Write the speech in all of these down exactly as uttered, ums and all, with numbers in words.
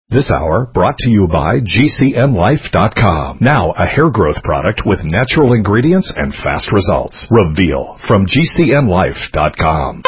This hour brought to you by G C N Life dot com. Now a hair growth product with natural ingredients and fast results. Reveal from G C N Life dot com.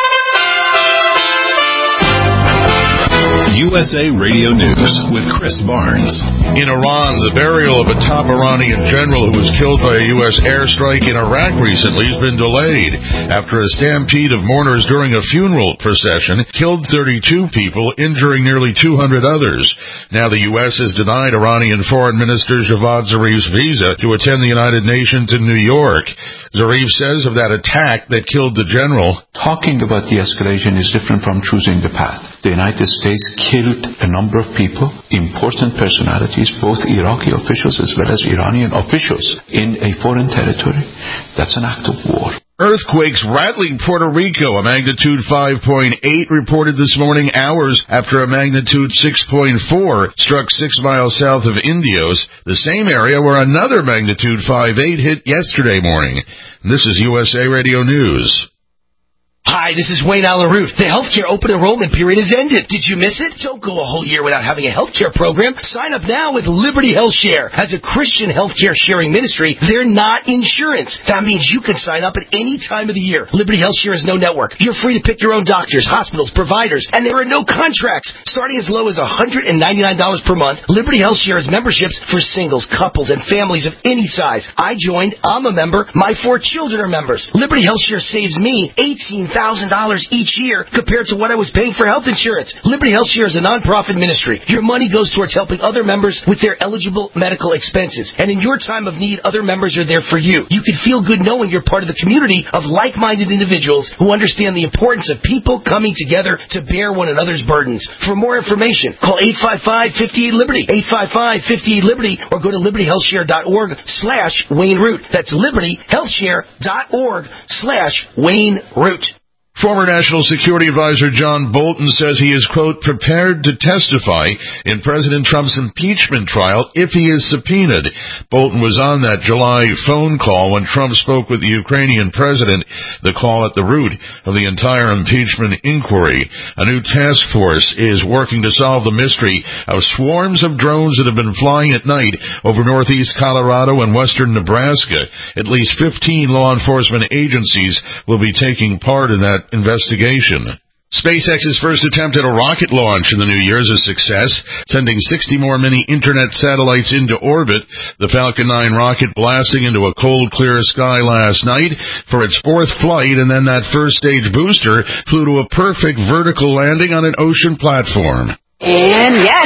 U S A Radio News with Chris Barnes. In Iran, the burial of a top Iranian general who was killed by a U S airstrike in Iraq recently has been delayed after a stampede of mourners during a funeral procession killed thirty-two people, injuring nearly two hundred others. Now the U S has denied Iranian Foreign Minister Javad Zarif's visa to attend the United Nations in New York. Zarif says of that attack that killed the general, "Talking about de-escalation is different from choosing the path. The United States killed a number of people, important personalities, both Iraqi officials as well as Iranian officials, in a foreign territory. That's an act of war." Earthquakes rattling Puerto Rico. A magnitude five point eight reported this morning, hours after a magnitude six point four struck six miles south of Indios, the same area where another magnitude five point eight hit yesterday morning. This is U S A Radio News. Hi, this is Wayne Alaroot. The healthcare open enrollment period has ended. Did you miss it? Don't go a whole year without having a healthcare program. Sign up now with Liberty Health Share. As a Christian healthcare sharing ministry, they're not insurance. That means you can sign up at any time of the year. Liberty Health Share is no network. You're free to pick your own doctors, hospitals, providers, and there are no contracts. Starting as low as one hundred ninety-nine dollars per month, Liberty Health Share has memberships for singles, couples, and families of any size. I joined. I'm a member. My four children are members. Liberty Health Share saves me eighteen thousand dollars each year compared to what I was paying for health insurance. Liberty Health Share is a nonprofit ministry. Your money goes towards helping other members with their eligible medical expenses. And in your time of need, other members are there for you. You can feel good knowing you're part of the community of like-minded individuals who understand the importance of people coming together to bear one another's burdens. For more information, call eight five five, five eight, Liberty, eight five five, five eight, Liberty, or go to liberty health share dot org slash Wayne Root. That's liberty health share dot org slash Wayne Root. Former National Security Advisor John Bolton says he is, quote, prepared to testify in President Trump's impeachment trial if he is subpoenaed. Bolton was on that July phone call when Trump spoke with the Ukrainian president, the call at the root of the entire impeachment inquiry. A new task force is working to solve the mystery of swarms of drones that have been flying at night over northeast Colorado and western Nebraska. At least fifteen law enforcement agencies will be taking part in that investigation. SpaceX's first attempt at a rocket launch in the new year is a success, sending sixty more mini internet satellites into orbit. The Falcon nine rocket blasting into a cold, clear sky last night for its fourth flight, and then that first stage booster flew to a perfect vertical landing on an ocean platform. And yes,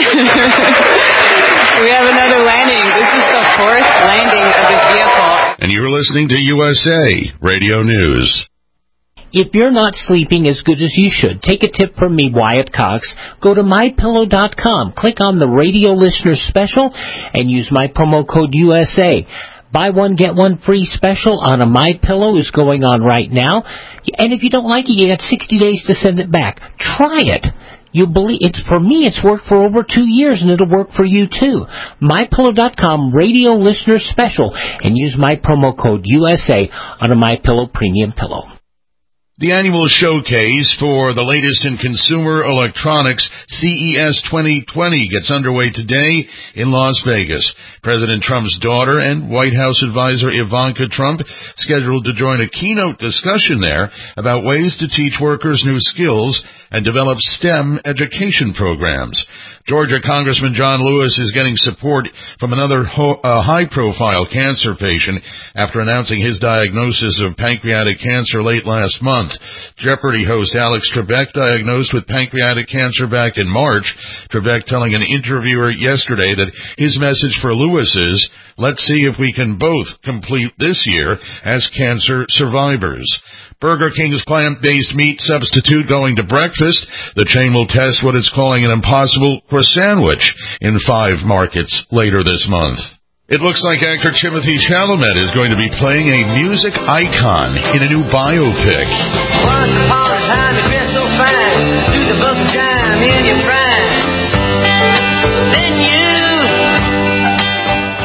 we have another landing. This is the fourth landing of the vehicle. And you're listening to U S A Radio News. If you're not sleeping as good as you should, take a tip from me, Wyatt Cox. Go to my pillow dot com, click on the radio listener special, and use my promo code U S A. Buy one, get one free special on a MyPillow is going on right now. And if you don't like it, you got sixty days to send it back. Try it. You believe it's for me, it's worked for over two years, and it'll work for you too. my pillow dot com radio listener special, and use my promo code U S A on a MyPillow premium pillow. The annual showcase for the latest in consumer electronics, C E S twenty twenty, gets underway today in Las Vegas. President Trump's daughter and White House advisor Ivanka Trump scheduled to join a keynote discussion there about ways to teach workers new skills and develop STEM education programs. Georgia Congressman John Lewis is getting support from another ho- uh, high-profile cancer patient after announcing his diagnosis of pancreatic cancer late last month. Jeopardy host Alex Trebek diagnosed with pancreatic cancer back in March. Trebek telling an interviewer yesterday that his message for Lewis is, let's see if we can both complete this year as cancer survivors. Burger King's plant-based meat substitute going to breakfast. The chain will test what it's calling an impossible croissantwich in five markets later this month. It looks like actor Timothée Chalamet is going to be playing a music icon in a new biopic. Once upon a time you've been so fine, through the bumps of time in your prime. Then you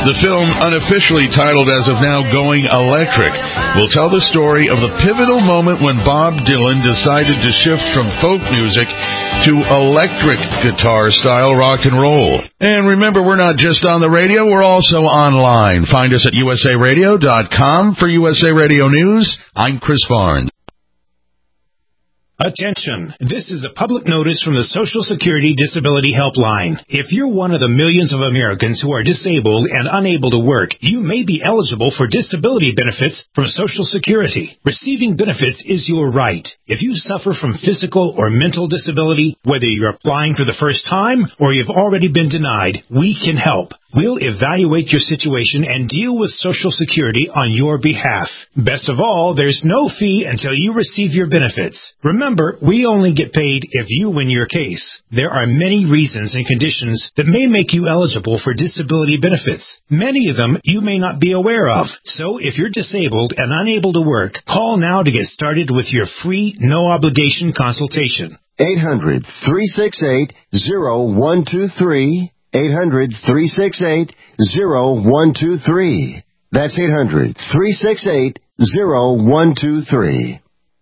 The film, unofficially titled as of now Going Electric, will tell the story of the pivotal moment when Bob Dylan decided to shift from folk music to electric guitar-style rock and roll. And remember, we're not just on the radio, we're also online. Find us at U S A radio dot com. For U S A Radio News, I'm Chris Barnes. Attention! This is a public notice from the Social Security Disability Helpline. If you're one of the millions of Americans who are disabled and unable to work, you may be eligible for disability benefits from Social Security. Receiving benefits is your right. If you suffer from physical or mental disability, whether you're applying for the first time or you've already been denied, we can help. We'll evaluate your situation and deal with Social Security on your behalf. Best of all, there's no fee until you receive your benefits. Remember, we only get paid if you win your case. There are many reasons and conditions that may make you eligible for disability benefits. Many of them you may not be aware of. So if you're disabled and unable to work, call now to get started with your free, no-obligation consultation. eight hundred, three six eight, zero one two three. eight hundred, three six eight, zero one two three. That's eight hundred, three six eight, zero one two three.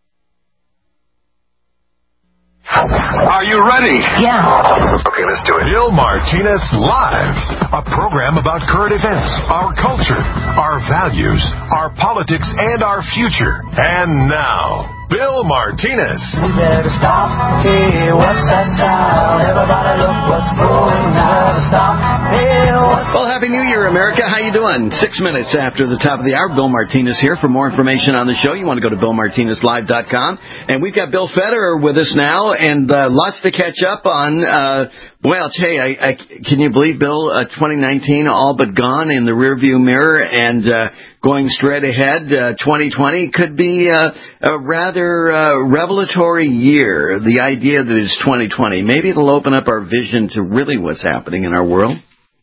Are you ready? Yeah. Okay, let's do it. Bill Martinez Live, a program about current events, our culture, our values, our politics, and our future. And now, Bill Martinez. We better stop. Hey, what's that sound? Everybody look what's going on. Stop. Hey, what's... Well, Happy New Year, America. How you doing? Six minutes after the top of the hour, Bill Martinez here. For more information on the show, you want to go to bill martinez live dot com. And we've got Bill Federer with us now, and uh, lots to catch up on. Uh, boy, I'll tell you, I, I, can you believe, Bill, uh, twenty nineteen all but gone in the rearview mirror, and uh, going straight ahead, uh, twenty twenty could be uh, a rather uh, revelatory year. The idea that it's twenty twenty, maybe it'll open up our vision to really what's happening in our world.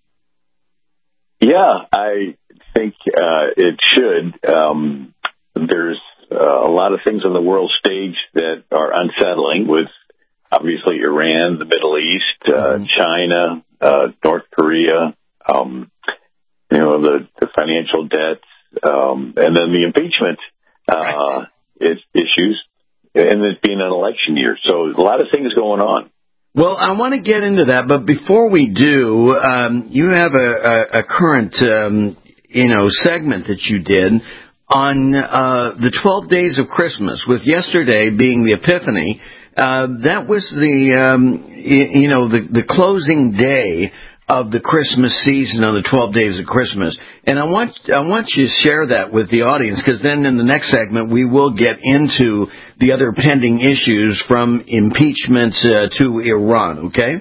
Yeah, I think uh, it should. Um, there's uh, a lot of things on the world stage that are unsettling, with obviously Iran, the Middle East, uh, mm-hmm. China, uh, North Korea, um, you know, the, the financial debt, um, and then the impeachment uh, it, issues, and it being an election year. So a lot of things going on. Well, I want to get into that, but before we do, um, you have a, a, a current, um, you know, segment that you did on uh, the twelve days of Christmas, with yesterday being the Epiphany. Uh, that was the, um, you, you know, the, the closing day of the Christmas season on the twelve days of Christmas. And I want I want you to share that with the audience, because then in the next segment we will get into the other pending issues, from impeachment uh, to Iran, okay?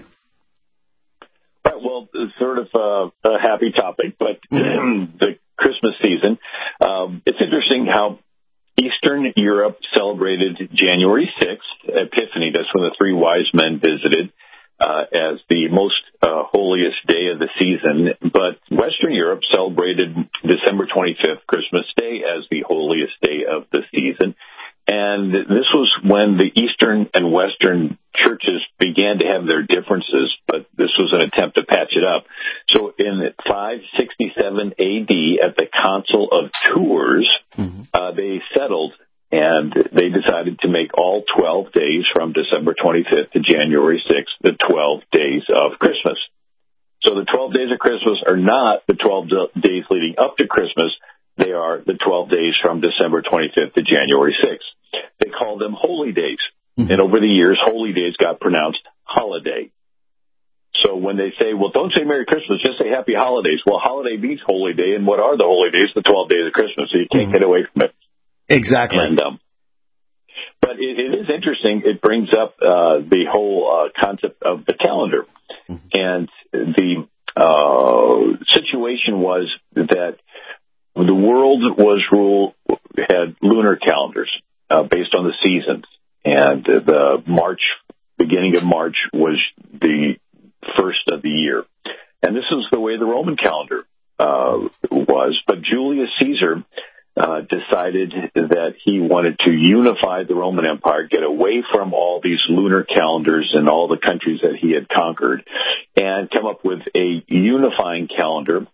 Right, well, it's sort of a, a happy topic, but the Christmas season, um, it's interesting how Eastern Europe celebrated January sixth, Epiphany. That's when the three wise men visited, Uh, as the most uh, holiest day of the season. But Western Europe celebrated December twenty-fifth, Christmas Day, as the holiest day of the season. And this was when the Eastern and Western churches began to have their differences, but this was an attempt to patch it up. So in five sixty-seven A D, at the Council of Tours, mm-hmm. uh, they settled, and they decided to make all twelve days from December twenty-fifth to January sixth the twelve days of Christmas. So the twelve days of Christmas are not the twelve days leading up to Christmas. They are the twelve days from December twenty-fifth to January sixth. They call them holy days. Mm-hmm. And over the years, holy days got pronounced holiday. So when they say, well, don't say Merry Christmas, just say Happy Holidays. Well, holiday means holy day, and what are the holy days? The twelve days of Christmas, so you can't mm-hmm. get away from it. Exactly. And, um, but it, it is interesting. It brings up uh, the whole uh, concept of the calendar. Mm-hmm. And the uh, situation was that the world was ruled, had lunar calendars uh, based on the seasons. And the March, beginning of March, was the first of the year. And this is the way the Roman calendar uh, was. But Julius Caesar Uh, decided that he wanted to unify the Roman Empire, get away from all these lunar calendars and all the countries that he had conquered, and come up with a unifying calendar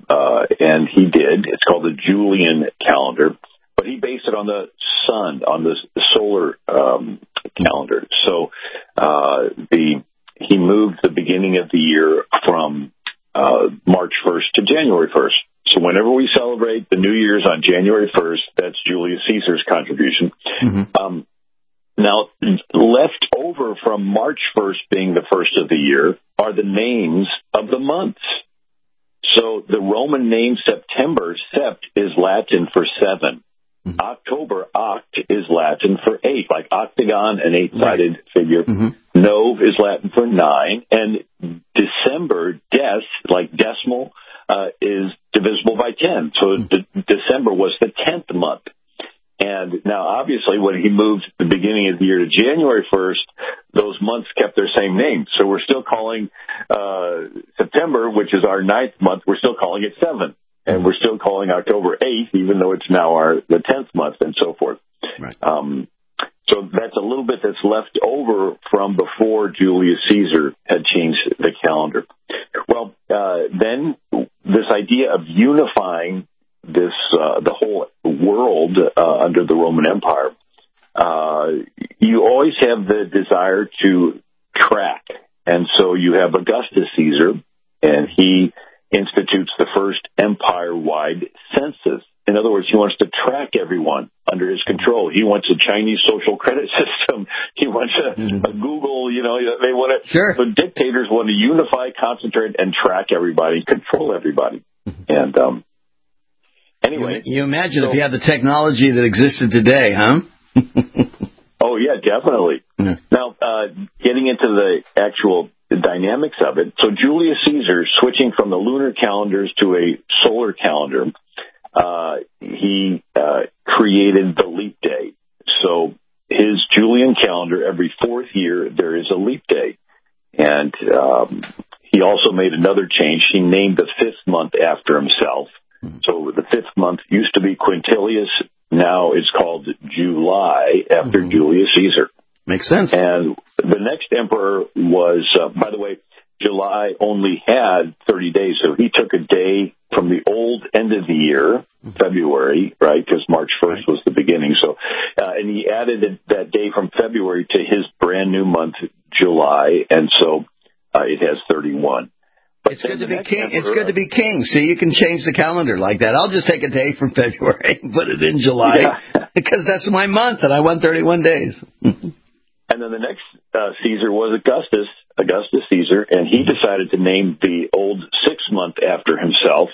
uh, and he did. It's called the Julian calendar, but he based it on the sun, on the solar um, calendar. So uh, the he moved the beginning of the year from uh, March first to January first. So whenever we celebrate the New Year's on January first, that's Julius Caesar's contribution. Mm-hmm. Um, now, left over from March first being the first of the year are the names of the months. So the Roman name September, sept, is Latin for seven. Mm-hmm. October, oct, is Latin for eight, like octagon, an eight-sided right. figure. Mm-hmm. Nov is Latin for nine. And December, des, like decimal, uh, is divisible by ten. So mm-hmm. de- December was the tenth month. And now, obviously, when he moved the beginning of the year to January first, those months kept their same name. So we're still calling uh, September, which is our ninth month, we're still calling it seven. And we're still calling October eighth, even though it's now our the tenth month, and so forth. Right. Um, so that's a little bit that's left over from before Julius Caesar had changed the calendar. Well, uh, then this idea of unifying this uh, the whole world uh, under the Roman Empire, uh, you always have the desire to track. And so you have Augustus Caesar, and he institutes the first empire-wide census. In other words, he wants to track everyone under his control. He wants a Chinese social credit system. He wants a, mm-hmm. a Google, you know, they want to, sure. the dictators want to unify, concentrate, and track everybody, control everybody. Mm-hmm. And, um, anyway. You, you imagine so, if you had the technology that existed today, huh? Oh, yeah, definitely. Mm-hmm. Now, uh, getting into the actual the dynamics of it. So Julius Caesar, switching from the lunar calendars to a solar calendar, uh, he uh, created the leap day. So his Julian calendar, every fourth year, there is a leap day. And um, he also made another change. He named the fifth month after himself. So the fifth month used to be Quintilius. Now it's called July after mm-hmm. Julius Caesar. Makes sense. And the next emperor was, uh, by the way, July only had thirty days. So he took a day from the old end of the year, February, right, because March first was the beginning. So, uh, and he added that day from February to his brand new month, July. And so uh, it has thirty-one. But it's good to be king. Emperor, it's good to be king. See, you can change the calendar like that. I'll just take a day from February and put it in July yeah. because that's my month and I want thirty-one days. And then the next uh, Caesar was Augustus, Augustus Caesar, and he decided to name the old sixth month after himself,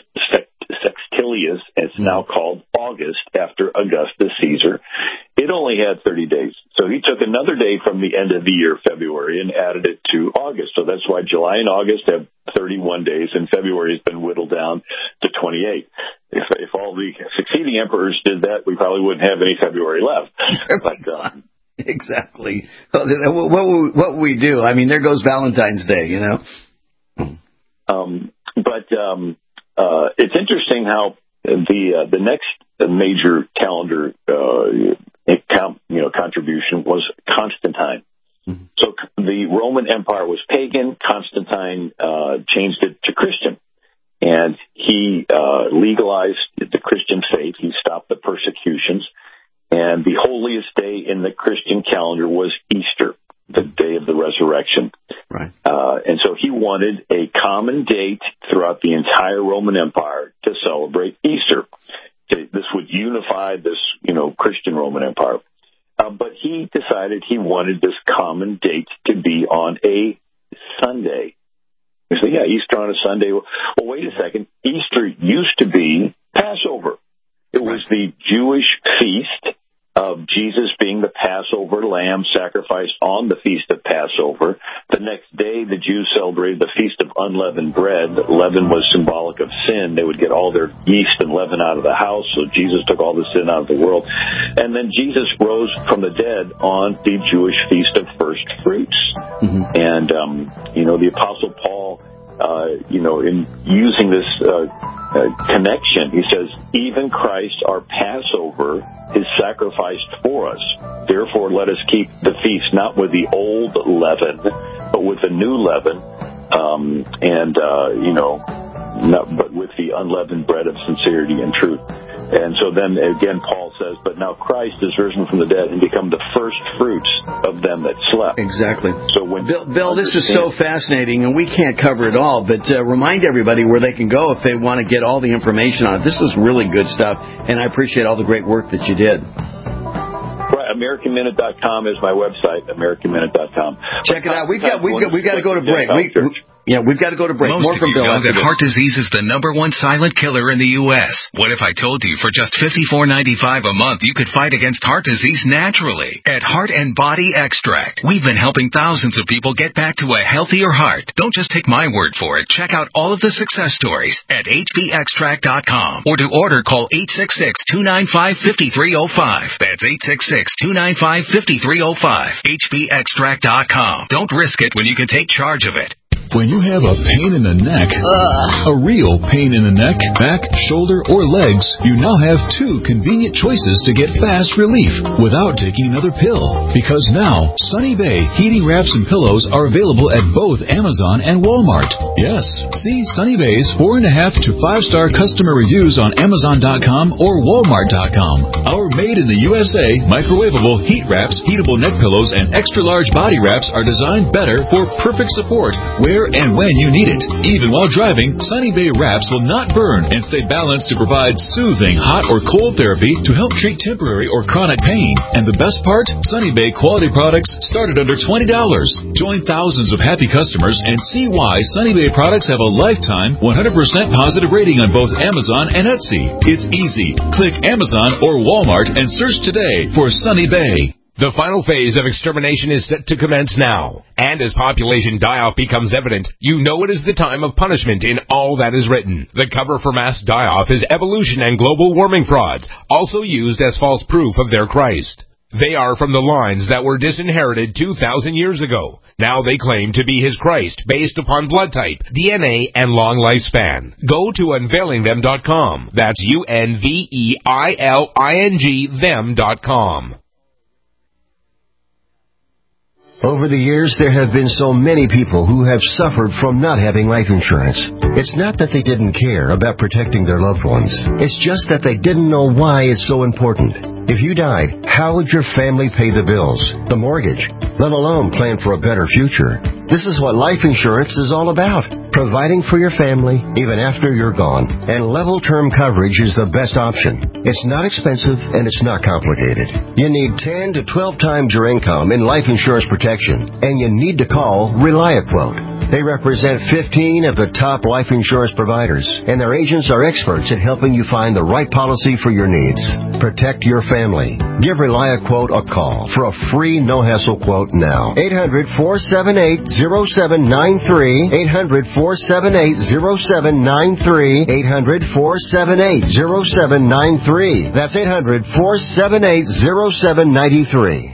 Sextilius. It's now called August after Augustus Caesar. It only had thirty days. So he took another day from the end of the year, February, and added it to August. So that's why July and August have thirty-one days, and February has been whittled down to twenty-eight. If, if all the succeeding emperors did that, we probably wouldn't have any February left. But, um, exactly. What what what we do? I mean, there goes Valentine's Day, you know. Um, but um, uh, it's interesting how the uh, the next major calendar uh, account, you know, contribution was Constantine. Mm-hmm. So the Roman Empire was pagan. Constantine uh, changed it to Christian, and he uh, legalized the Christian faith. He stopped the persecutions. And the holiest day in the Christian calendar was Easter, the day of the resurrection. Right. Uh, and so he wanted a common date throughout the entire Roman Empire to celebrate Easter. This would unify this, you know, Christian Roman Empire. Uh, but he decided he wanted this common date to be on a Sunday. You say, yeah, Easter on a Sunday. Well, wait a second. Easter used to be Passover. It was the Jewish feast of Jesus being the Passover lamb sacrificed on the Feast of Passover. The next day, the Jews celebrated the Feast of Unleavened Bread. Leaven was symbolic of sin. They would get all their yeast and leaven out of the house, so Jesus took all the sin out of the world. And then Jesus rose from the dead on the Jewish Feast of First Fruits. Mm-hmm. And, um, you know, the Apostle Paul, uh, you know, in using this uh, uh, connection, he says, even Christ, our Passover, is sacrificed for us. Therefore, let us keep the feast not with the old leaven, but with the new leaven. Um, and, uh, you know, not, but with the unleavened bread of sincerity and truth. And so then again, Paul says, but now Christ is risen from the dead and become the first fruits of them that slept. Exactly. So when Bill, Bill this is so fascinating, and we can't cover it all, but uh, remind everybody where they can go if they want to get all the information on it. This is really good stuff, and I appreciate all the great work that you did. Right, American Minute dot com is my website, American Minute dot com. Check it out. We've got we've got, we've got to go to break. We, we, yeah, we've got to go to break. Most More of from you Bill know that this. heart disease is the number one silent killer in the U S What if I told you for just fifty-four ninety-five a month you could fight against heart disease naturally? At Heart and Body Extract, we've been helping thousands of people get back to a healthier heart. Don't just take my word for it. Check out all of the success stories at H B extract dot com, or to order, call eight six six, two nine five, five three zero five. That's eight six six, two nine five, five three zero five. H B extract dot com. Don't risk it when you can take charge of it. When you have a pain in the neck, Ugh. a real pain in the neck, back, shoulder, or legs, you now have two convenient choices to get fast relief without taking another pill. Because now, Sunny Bay heating wraps and pillows are available at both Amazon and Walmart. Yes, see Sunny Bay's four and a half to five star customer reviews on Amazon dot com or Walmart dot com. Our made in the U S A microwavable heat wraps, heatable neck pillows, and extra large body wraps are designed better for perfect support where and when you need it. Even while driving, Sunny Bay wraps will not burn and stay balanced to provide soothing hot or cold therapy to help treat temporary or chronic pain. And the best part? Sunny Bay quality products start at under twenty dollars. Join thousands of happy customers and see why Sunny Bay products have a lifetime one hundred percent positive rating on both Amazon and Etsy. It's easy. Click Amazon or Walmart and search today for Sunny Bay. The final phase of extermination is set to commence now. And as population die-off becomes evident, you know it is the time of punishment in all that is written. The cover for mass die-off is evolution and global warming frauds, also used as false proof of their Christ. They are from the lines that were disinherited two thousand years ago. Now they claim to be his Christ based upon blood type, D N A, and long lifespan. Go to unveiling them dot com. That's U N V E I L I N G them dot com. Over the years, there have been so many people who have suffered from not having life insurance. It's not that they didn't care about protecting their loved ones. It's just that they didn't know why it's so important. If you died, how would your family pay the bills, the mortgage, let alone plan for a better future? This is what life insurance is all about. Providing for your family even after you're gone. And level term coverage is the best option. It's not expensive and it's not complicated. You need ten to twelve times your income in life insurance protection. And you need to call ReliaQuote. They represent fifteen of the top life insurance providers, and their agents are experts at helping you find the right policy for your needs. Protect your family. Give ReliaQuote a call for a free no-hassle quote now. eight hundred, four seven eight, zero seven nine three. eight hundred, four seven eight, zero seven nine three. eight hundred, four seven eight, zero seven nine three. That's eight hundred, four seven eight, zero seven nine three.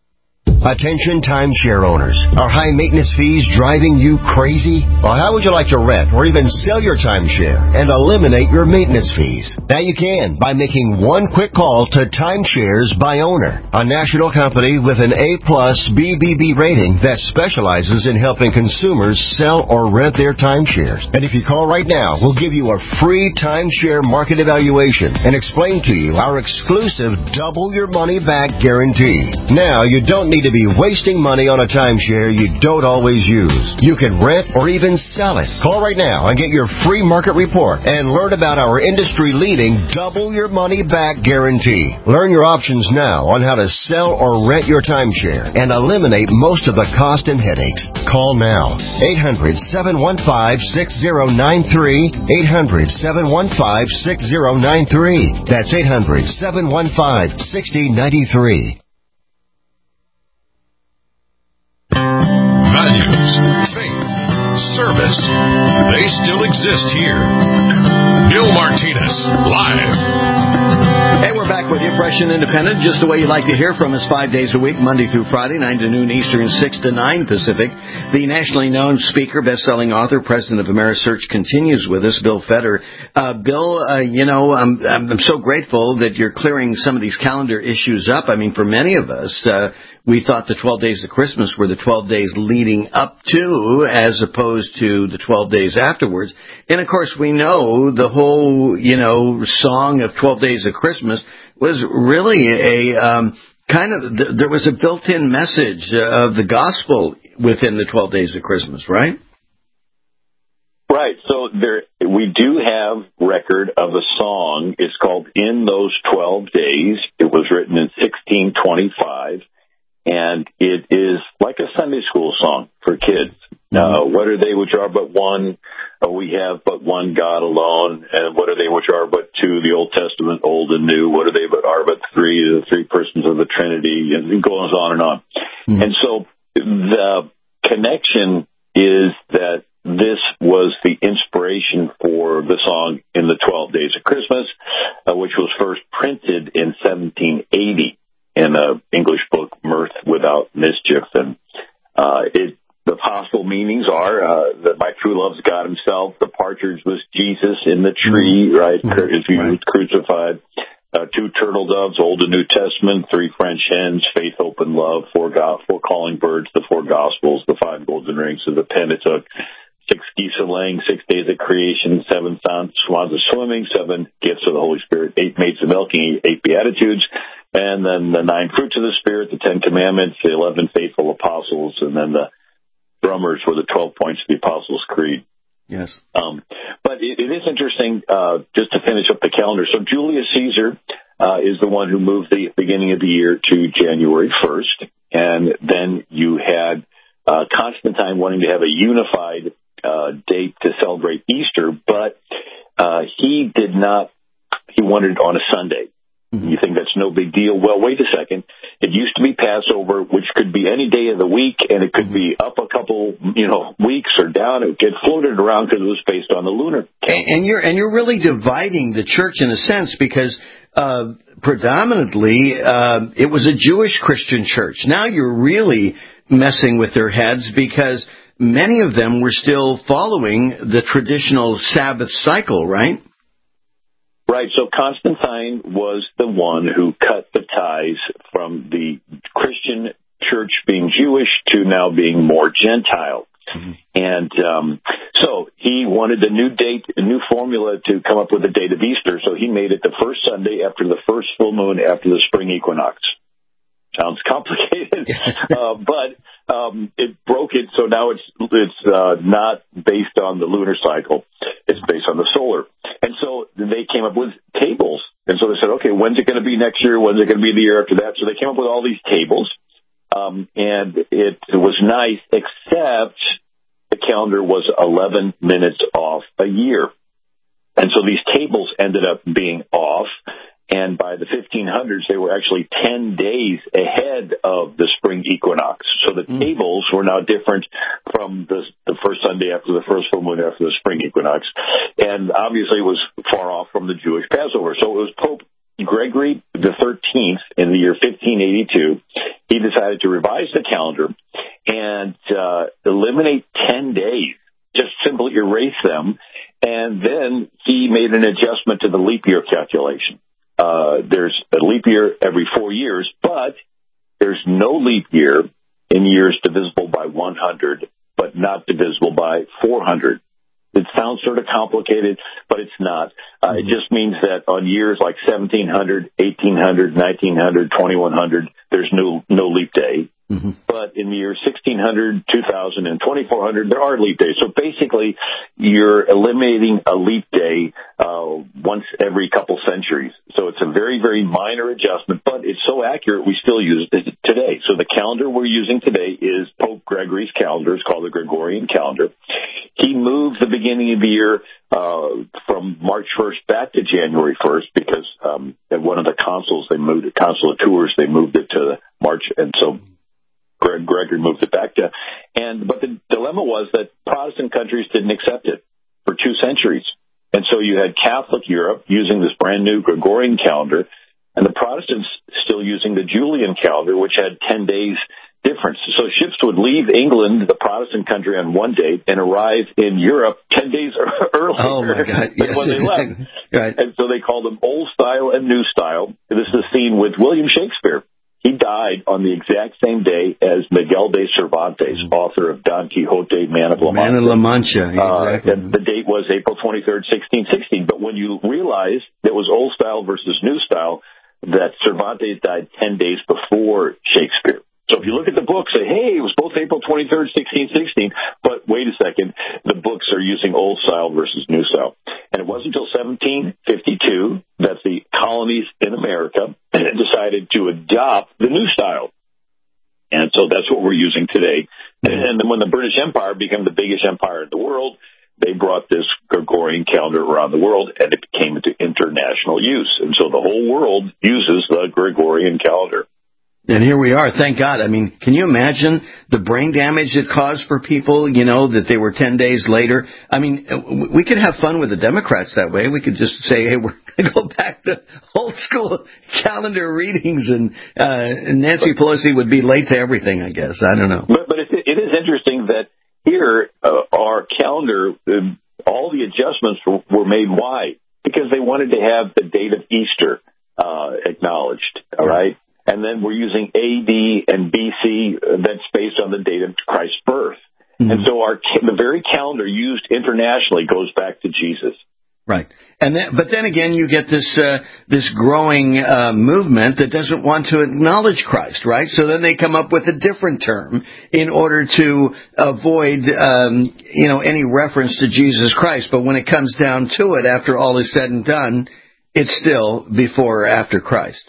Attention timeshare owners. Are high maintenance fees driving you crazy? Well, how would you like to rent or even sell your timeshare and eliminate your maintenance fees? Now you can by making one quick call to Timeshares by Owner, a national company with an A plus B B B rating that specializes in helping consumers sell or rent their timeshares. And if you call right now, we'll give you a free timeshare market evaluation and explain to you our exclusive double your money back guarantee. Now you don't need to be wasting money on a timeshare you don't always use. You can rent or even sell it. Call right now and get your free market report and learn about our industry-leading double your money back guarantee. Learn your options now on how to sell or rent your timeshare and eliminate most of the cost and headaches. Call now. eight hundred, seven one five, six zero nine three. eight hundred, seven one five, six zero nine three. That's eight hundred, seven one five, six zero nine three. Values, faith, service, they still exist here. Bill Martinez, live. Hey, we're back with you, fresh and independent, just the way you like to hear from us five days a week, Monday through Friday, nine to noon Eastern, six to nine Pacific. The nationally known speaker, best-selling author, president of AmeriSearch continues with us, Bill Feder. Uh, Bill, uh, you know, I'm, I'm so grateful that you're clearing some of these calendar issues up. I mean, for many of us, uh, we thought the twelve days of Christmas were the twelve days leading up to, as opposed to the twelve days afterwards. And, of course, we know the whole, you know, song of twelve days of Christmas was really a um, kind of, th- there was a built-in message uh, of the gospel within the twelve days of Christmas, right? Right. So there, we do have record of a song. It's called In Those twelve Days. It was written in sixteen twenty-five, and it is like a Sunday school song for kids. Uh, what are they which are but one? Uh, we have but one God alone. And what are they which are but two? The Old Testament, Old and New. What are they but are but three? The three persons of the Trinity. And it goes on and on. Mm-hmm. And so the connection is that this was the inspiration for the song In the twelve Days of Christmas, uh, which was first printed in seventeen eighty in an English book, Mirth Without Mischief. And uh, it the possible meanings are uh, that my true love's God himself, the partridge was Jesus in the tree, right, mm-hmm. as he was crucified, uh, two turtle doves, Old and New Testament, three French hens, faith, hope, and love, four, go- four calling birds, the four Gospels, the five golden rings of the Pentateuch, six geese a laying, six days of creation, seven swans of swimming, seven gifts of the Holy Spirit, eight maids of milking, eight beatitudes, and then the nine fruits of the Spirit, the Ten Commandments, the eleven faithful apostles, and then the drummers were the twelve points of the Apostles' Creed. Yes. Um, but it, it is interesting, uh, just to finish up the calendar. So Julius Caesar uh, is the one who moved the beginning of the year to January first. And then you had uh, Constantine wanting to have a unified uh, date to celebrate Easter, but uh, he did not, he wanted it on a Sunday. You think that's no big deal? Well, wait a second. It used to be Passover, which could be any day of the week, and it could be up a couple, you know, weeks or down. It would get floated around because it was based on the lunar calendar. And you're and you're really dividing the church in a sense because uh, predominantly uh, it was a Jewish Christian church. Now you're really messing with their heads because many of them were still following the traditional Sabbath cycle, right? Right, so Constantine was the one who cut the ties from the Christian church being Jewish to now being more Gentile. Mm-hmm. And um, so he wanted a new date, a new formula to come up with the date of Easter, so he made it the first Sunday after the first full moon after the spring equinox. Sounds complicated, uh, but um, it broke it, so now it's it's uh, not based on the lunar cycle. It's based on the solar. And so they came up with tables. And so they said, okay, when's it going to be next year? When's it going to be the year after that? So they came up with all these tables, um, and it was nice, except the calendar was eleven minutes off a year. And so these tables ended up being off. And by the fifteen hundreds, they were actually ten days ahead of the spring equinox. So the mm. tables were now different from the, the first Sunday after the first full moon after the spring equinox. And obviously it was far off from the Jewish Passover. So it was Pope Gregory the thirteenth in the year fifteen eighty-two. He decided to revise the calendar and uh, eliminate ten days, just simply erase them. And then he made an adjustment to the leap year calculation. Uh, there's a leap year every four years, but there's no leap year in years divisible by one hundred, but not divisible by four hundred. It sounds sort of complicated, but it's not. Uh, mm-hmm. It just means that on years like seventeen hundred, eighteen hundred, nineteen hundred, twenty-one hundred, there's no, no leap day. Mm-hmm. But in the years sixteen hundred, two thousand, and twenty-four hundred, there are leap days. So basically, you're eliminating a leap day uh, once every couple centuries. So it's a very, very minor adjustment, but it's so accurate we still use it today. So the calendar we're using today is Pope Gregory's calendar. It's called the Gregorian calendar. He moved the beginning of the year uh, from March first back to January first because um, at one of the consuls, they moved it, consulators, they moved it to March, and so Greg Gregory moved it back to, and but the dilemma was that Protestant countries didn't accept it for two centuries, and so you had Catholic Europe using this brand new Gregorian calendar, and the Protestants still using the Julian calendar, which had ten days difference. So ships would leave England, the Protestant country, on one date and arrive in Europe ten days earlier oh my God. Yes, when they left. Right. And so they called them Old Style and New Style. This is a scene with William Shakespeare. He died on the exact same day as Miguel de Cervantes, author of Don Quixote, Man of La Mancha. Man of La Mancha, exactly. Uh, and the date was April twenty-third, sixteen sixteen. But when you realize it was Old Style versus New Style, that Cervantes died ten days before Shakespeare. So if you look at the book, say, hey, it was both April twenty-third, sixteen sixteen, but wait a second, the books are using Old Style versus New Style. And it wasn't until seventeen fifty-two that the colonies in America decided to adopt the New Style. And so that's what we're using today. And then when the British Empire became the biggest empire in the world, they brought this Gregorian calendar around the world, and it became into international use. And so the whole world uses the Gregorian calendar. And here we are, thank God. I mean, can you imagine the brain damage it caused for people, you know, that they were ten days later? I mean, we could have fun with the Democrats that way. We could just say, hey, we're going to go back to old school calendar readings, and uh, Nancy Pelosi would be late to everything, I guess. I don't know. But, but it, it is interesting that here, uh, our calendar, uh, all the adjustments were, were made. Why? Because they wanted to have the date of Easter uh, acknowledged, all right? And then we're using A D and B C, uh, that's based on the date of Christ's birth. Mm-hmm. And so our the very calendar used internationally goes back to Jesus. Right. And then, but then again, you get this uh, this growing uh, movement that doesn't want to acknowledge Christ, right? So then they come up with a different term in order to avoid, um, you know, any reference to Jesus Christ. But when it comes down to it, after all is said and done, it's still before or after Christ.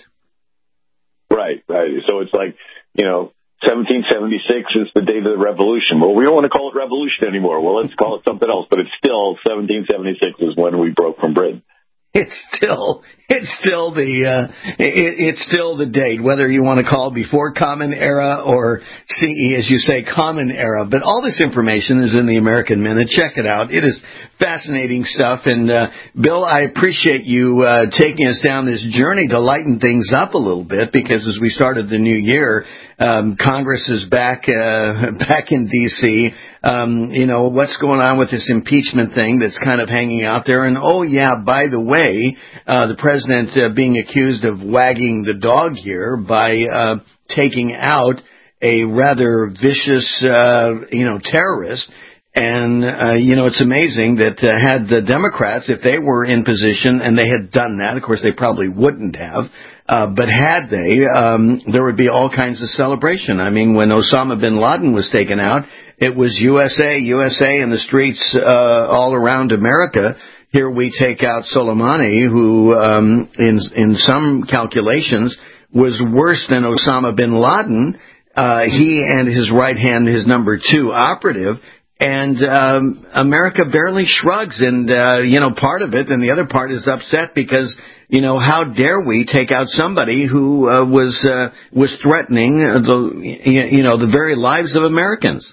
Right, right. So it's like, you know, seventeen seventy-six is the date of the revolution. Well, we don't want to call it revolution anymore. Well, let's call it something else. But it's still seventeen seventy-six is when we broke from Britain. It's still, it's still the, uh, it, it's still the date, whether you want to call it before Common Era or C E, as you say, Common Era. But all this information is in the American Minute. Check it out. It is fascinating stuff. And, uh, Bill, I appreciate you, uh, taking us down this journey to lighten things up a little bit, because as we started the new year, um, Congress is back, uh, back in D C Um, you know, what's going on with this impeachment thing that's kind of hanging out there. And, oh, yeah, by the way, uh, the president uh, being accused of wagging the dog here by uh, taking out a rather vicious, uh, you know, terrorist. And, uh, you know, it's amazing that uh, had the Democrats, if they were in position and they had done that, of course they probably wouldn't have, uh, but had they, um, there would be all kinds of celebration. I mean, when Osama bin Laden was taken out, it was U S A, U S A in the streets uh, all around America. Here we take out Soleimani, who um, in in some calculations was worse than Osama bin Laden. Uh, he and his right hand, his number two operative. And um, America barely shrugs, and, uh, you know, part of it, and the other part is upset because, you know, how dare we take out somebody who uh, was uh, was threatening the, you know, the very lives of Americans.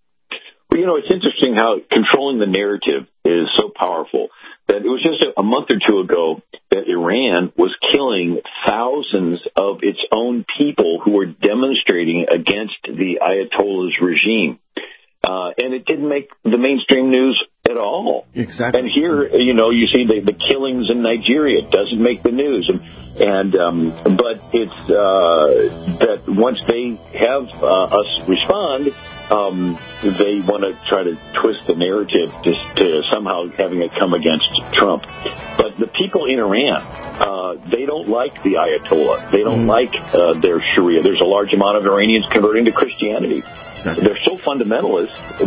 Well, you know, it's interesting how controlling the narrative is so powerful that it was just a, a month or two ago that Iran was killing thousands of its own people who were demonstrating against the Ayatollah's regime. Uh, and it didn't make the mainstream news at all. Exactly. And here, you know, you see the, the killings in Nigeria. It doesn't make the news. And, and um, but it's uh, that once they have uh, us respond, um, they want to try to twist the narrative to, to somehow having it come against Trump. But the people in Iran, uh, they don't like the Ayatollah. They don't mm. like uh, their Sharia. There's a large amount of Iranians converting to Christianity. They're so fundamentalist,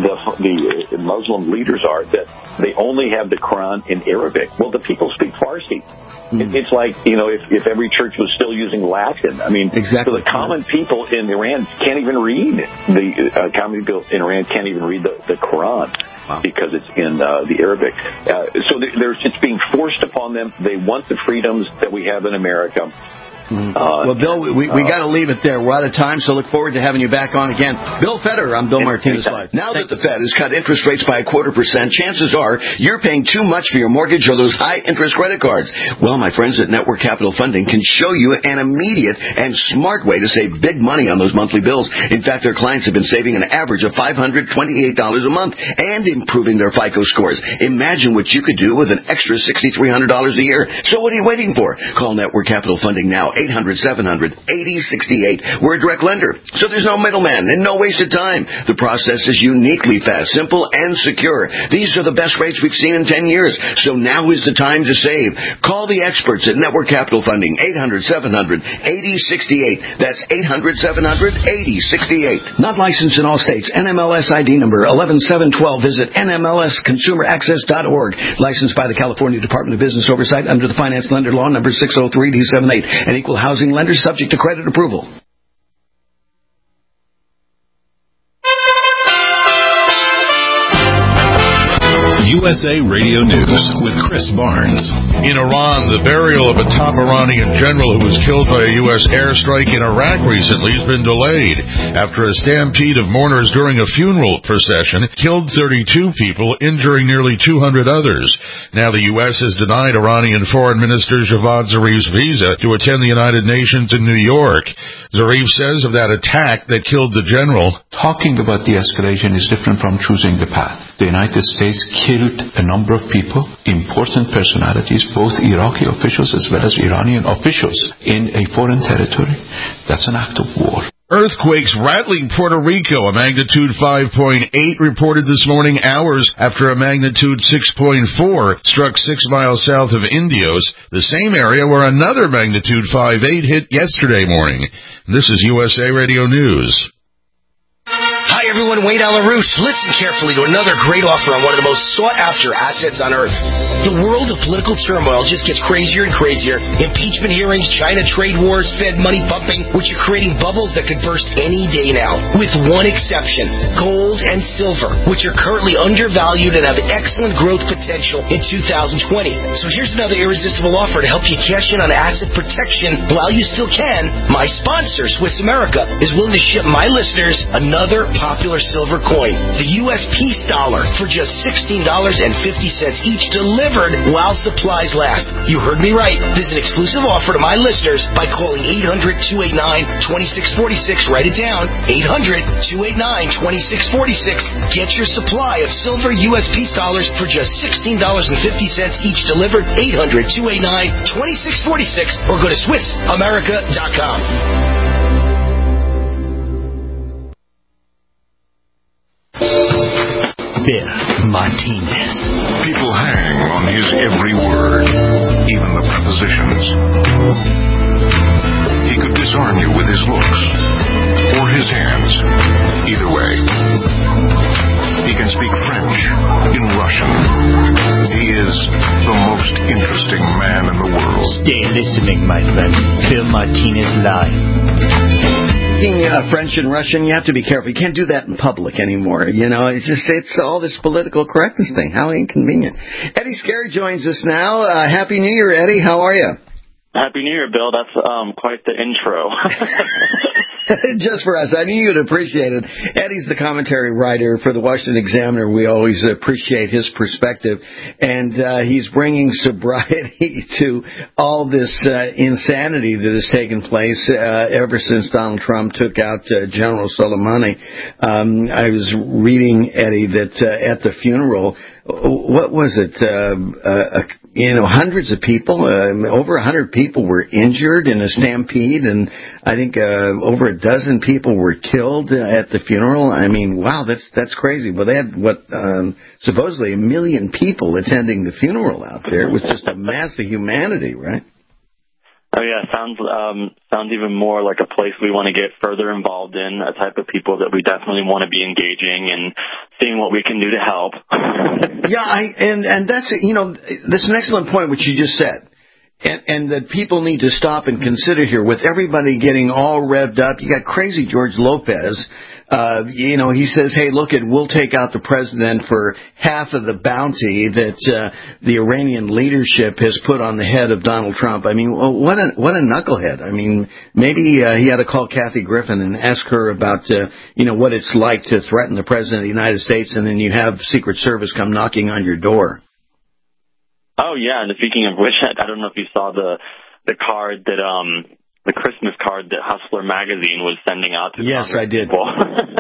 the, the Muslim leaders are, that they only have the Quran in Arabic. Well, the people speak Farsi. Mm. It, it's like, you know, if, if every church was still using Latin. I mean, exactly. So the common people in Iran can't even read, the uh, common people in Iran can't even read the, the Quran. Wow. Because it's in uh, the Arabic. Uh, so there's, it's being forced upon them. They want the freedoms that we have in America. Mm. Uh, well, Bill, we, we uh, got to leave it there. We're out of time, so look forward to having you back on again. Bill Federer, I'm Bill Martinez Live. Now that the Fed has cut interest rates by a quarter percent, chances are you're paying too much for your mortgage or those high-interest credit cards. Well, my friends at Network Capital Funding can show you an immediate and smart way to save big money on those monthly bills. In fact, their clients have been saving an average of five hundred twenty-eight dollars a month and improving their FICO scores. Imagine what you could do with an extra six thousand three hundred dollars a year. So what are you waiting for? Call Network Capital Funding now, eight hundred, seven hundred, eighty sixty-eight. We're a direct lender, so there's no middleman and no wasted time. The process is uniquely fast, simple, and secure. These are the best rates we've seen in ten years, so now is the time to save. Call the experts at Network Capital Funding, eight hundred, seven hundred, eighty sixty-eight. That's eight hundred, seven hundred, eighty sixty-eight. Not licensed in all states. N M L S I D number eleven seven twelve. Visit N M L S consumer access dot org. Licensed by the California Department of Business Oversight under the Finance Lender Law number six oh three D seventy-eight. An equal housing lender subject to credit approval. U S A Radio News with Chris Barnes. In Iran, the burial of a top Iranian general who was killed by a U S airstrike in Iraq recently has been delayed after a stampede of mourners during a funeral procession killed thirty-two people, injuring nearly two hundred others. Now the U S has denied Iranian Foreign Minister Javad Zarif's visa to attend the United Nations in New York. Zarif says of that attack that killed the general, talking about de-escalation is different from choosing the path. The United States killed a number of people, important personalities, both Iraqi officials as well as Iranian officials, in a foreign territory. That's an act of war. Earthquakes rattling Puerto Rico, a magnitude five point eight reported this morning, hours after a magnitude six point four struck six miles south of Indios, the same area where another magnitude five point eight hit yesterday morning. This is U S A Radio News. Hi everyone, Wayne Allyn Root. Listen carefully to another great offer on one of the most sought-after assets on earth. The world of political turmoil just gets crazier and crazier. Impeachment hearings, China trade wars, Fed money pumping, which are creating bubbles that could burst any day now. With one exception, gold and silver, which are currently undervalued and have excellent growth potential in two thousand twenty. So here's another irresistible offer to help you cash in on asset protection while you still can. My sponsor, Swiss America, is willing to ship my listeners another popular silver coin, the U S Peace Dollar, for just sixteen dollars and fifty cents each, delivered while supplies last. You heard me right. This is an exclusive offer to my listeners by calling eight hundred, two eight nine, two six four six. Write it down, eight hundred, two eight nine, two six four six. Get your supply of silver U S Peace Dollars for just sixteen dollars and fifty cents each, delivered, eight hundred, two eight nine, two six four six, or go to Swiss America dot com. Bill Martinez. People hang on his every word, even the prepositions. He could disarm you with his looks or his hands. Either way. He can speak French in Russian. He is the most interesting man in the world. Stay listening, my friend. Bill Martinez Live. Speaking uh, French and Russian, you have to be careful. You can't do that in public anymore. You know, it's just, it's all this political correctness thing. How inconvenient. Eddie Scarry joins us now. Uh, Happy New Year, Eddie. How are you? Happy New Year, Bill. That's um, quite the intro. Just for us. I knew you'd appreciate it. Eddie's the commentary writer for the Washington Examiner. We always appreciate his perspective. And uh, he's bringing sobriety to all this uh, insanity that has taken place uh, ever since Donald Trump took out uh, General Soleimani. Um, I was reading, Eddie, that uh, at the funeral, what was it, uh, uh, you know, hundreds of people, uh, over a hundred people were injured in a stampede, and I think uh, over a dozen people were killed at the funeral. I mean, wow, that's that's crazy. Well, they had, what, um, supposedly a million people attending the funeral out there. It was just a mass of humanity, right? Oh, yeah, sounds um, sounds even more like a place we want to get further involved in, a type of people that we definitely want to be engaging and seeing what we can do to help. yeah, I, and, and that's, you know, that's an excellent point, which you just said. And, and that people need to stop and consider here, with everybody getting all revved up. You got crazy George Lopez Uh, you know, he says, hey, look, it we'll take out the president for half of the bounty that uh, the Iranian leadership has put on the head of Donald Trump. I mean, what a what a knucklehead. I mean, maybe uh, he had to call Kathy Griffin and ask her about, uh, you know, what it's like to threaten the president of the United States, and then you have Secret Service come knocking on your door. Oh, yeah, and speaking of which, I don't know if you saw the the card that, um, the Christmas card that Hustler magazine was sending out to Yes, I did. people.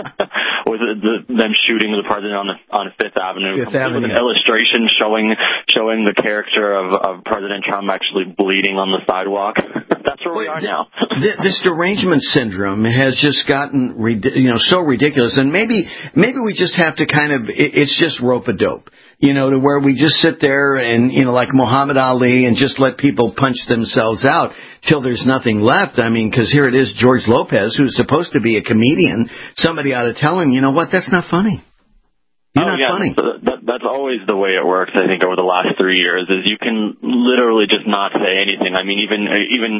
Was it the, them shooting the president on the, on Fifth Avenue? Fifth Avenue. With an illustration showing showing the character of, of President Trump actually bleeding on the sidewalk. That's where we are now. This derangement syndrome has just gotten, you know, so ridiculous, and maybe maybe we just have to kind of, it's just rope-a-dope. You know, to where we just sit there and, you know, like Muhammad Ali and just let people punch themselves out till there's nothing left. I mean, because here it is, George Lopez, who's supposed to be a comedian. Somebody ought to tell him, you know what, that's not funny. You're oh, not yeah, funny. That, that, that's always the way it works, I think, over the last three years, is you can literally just not say anything. I mean, even, even,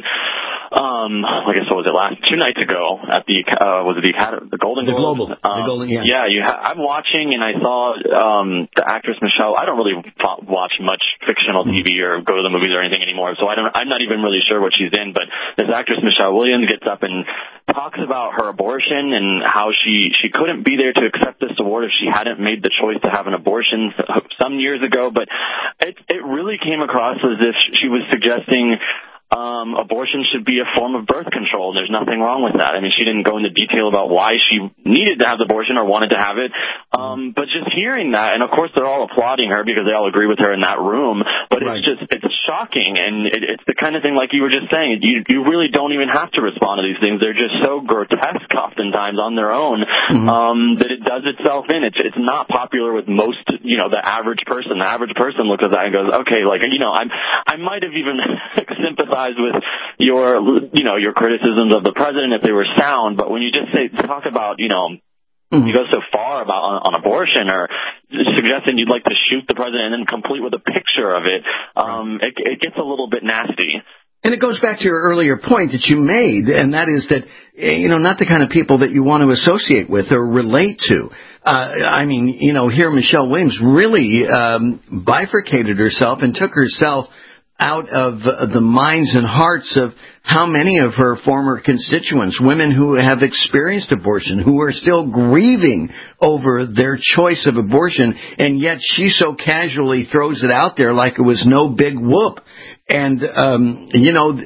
um, I guess, what was it, last, two nights ago at the, uh, was it the Academy, the Golden The Globes? Global. Um, the Golden, yeah. Yeah, you ha- I'm watching, and I saw, um, the actress Michelle, I don't really fo- watch much fictional T V or go to the movies or anything anymore, so I don't, I'm not even really sure what she's in, but this actress Michelle Williams gets up and talks about her abortion and how she, she couldn't be there to accept this award if she hadn't made the choice to have an abortion some years ago, but it, it really came across as if she was suggesting um, abortion should be a form of birth control, and there's nothing wrong with that. I mean, she didn't go into detail about why she needed to have the abortion or wanted to have it, um, but just hearing that, and of course they're all applauding her because they all agree with her in that room, but right. it's just, it's shocking, and it, it's the kind of thing, like you were just saying, you, you really don't even have to respond to these things. They're just so grotesque oftentimes on their own, mm-hmm. um, that it does itself in. It's, it's not popular with most, you know, the average person. The average person looks at that and goes, okay, like, you know, I'm, I might have even sympathized with your, you know, your criticisms of the president if they were sound, but when you just say, talk about, you know, mm-hmm. you go so far about on, on abortion or suggesting you'd like to shoot the president and then complete with a picture of it, um, right. it, it gets a little bit nasty. And it goes back to your earlier point that you made, and that is that, you know, not the kind of people that you want to associate with or relate to. Uh, I mean, you know, here Michelle Williams really um, bifurcated herself and took herself out of uh, the minds and hearts of how many of her former constituents, women who have experienced abortion, who are still grieving over their choice of abortion, and yet she so casually throws it out there like it was no big whoop. And, um, you know,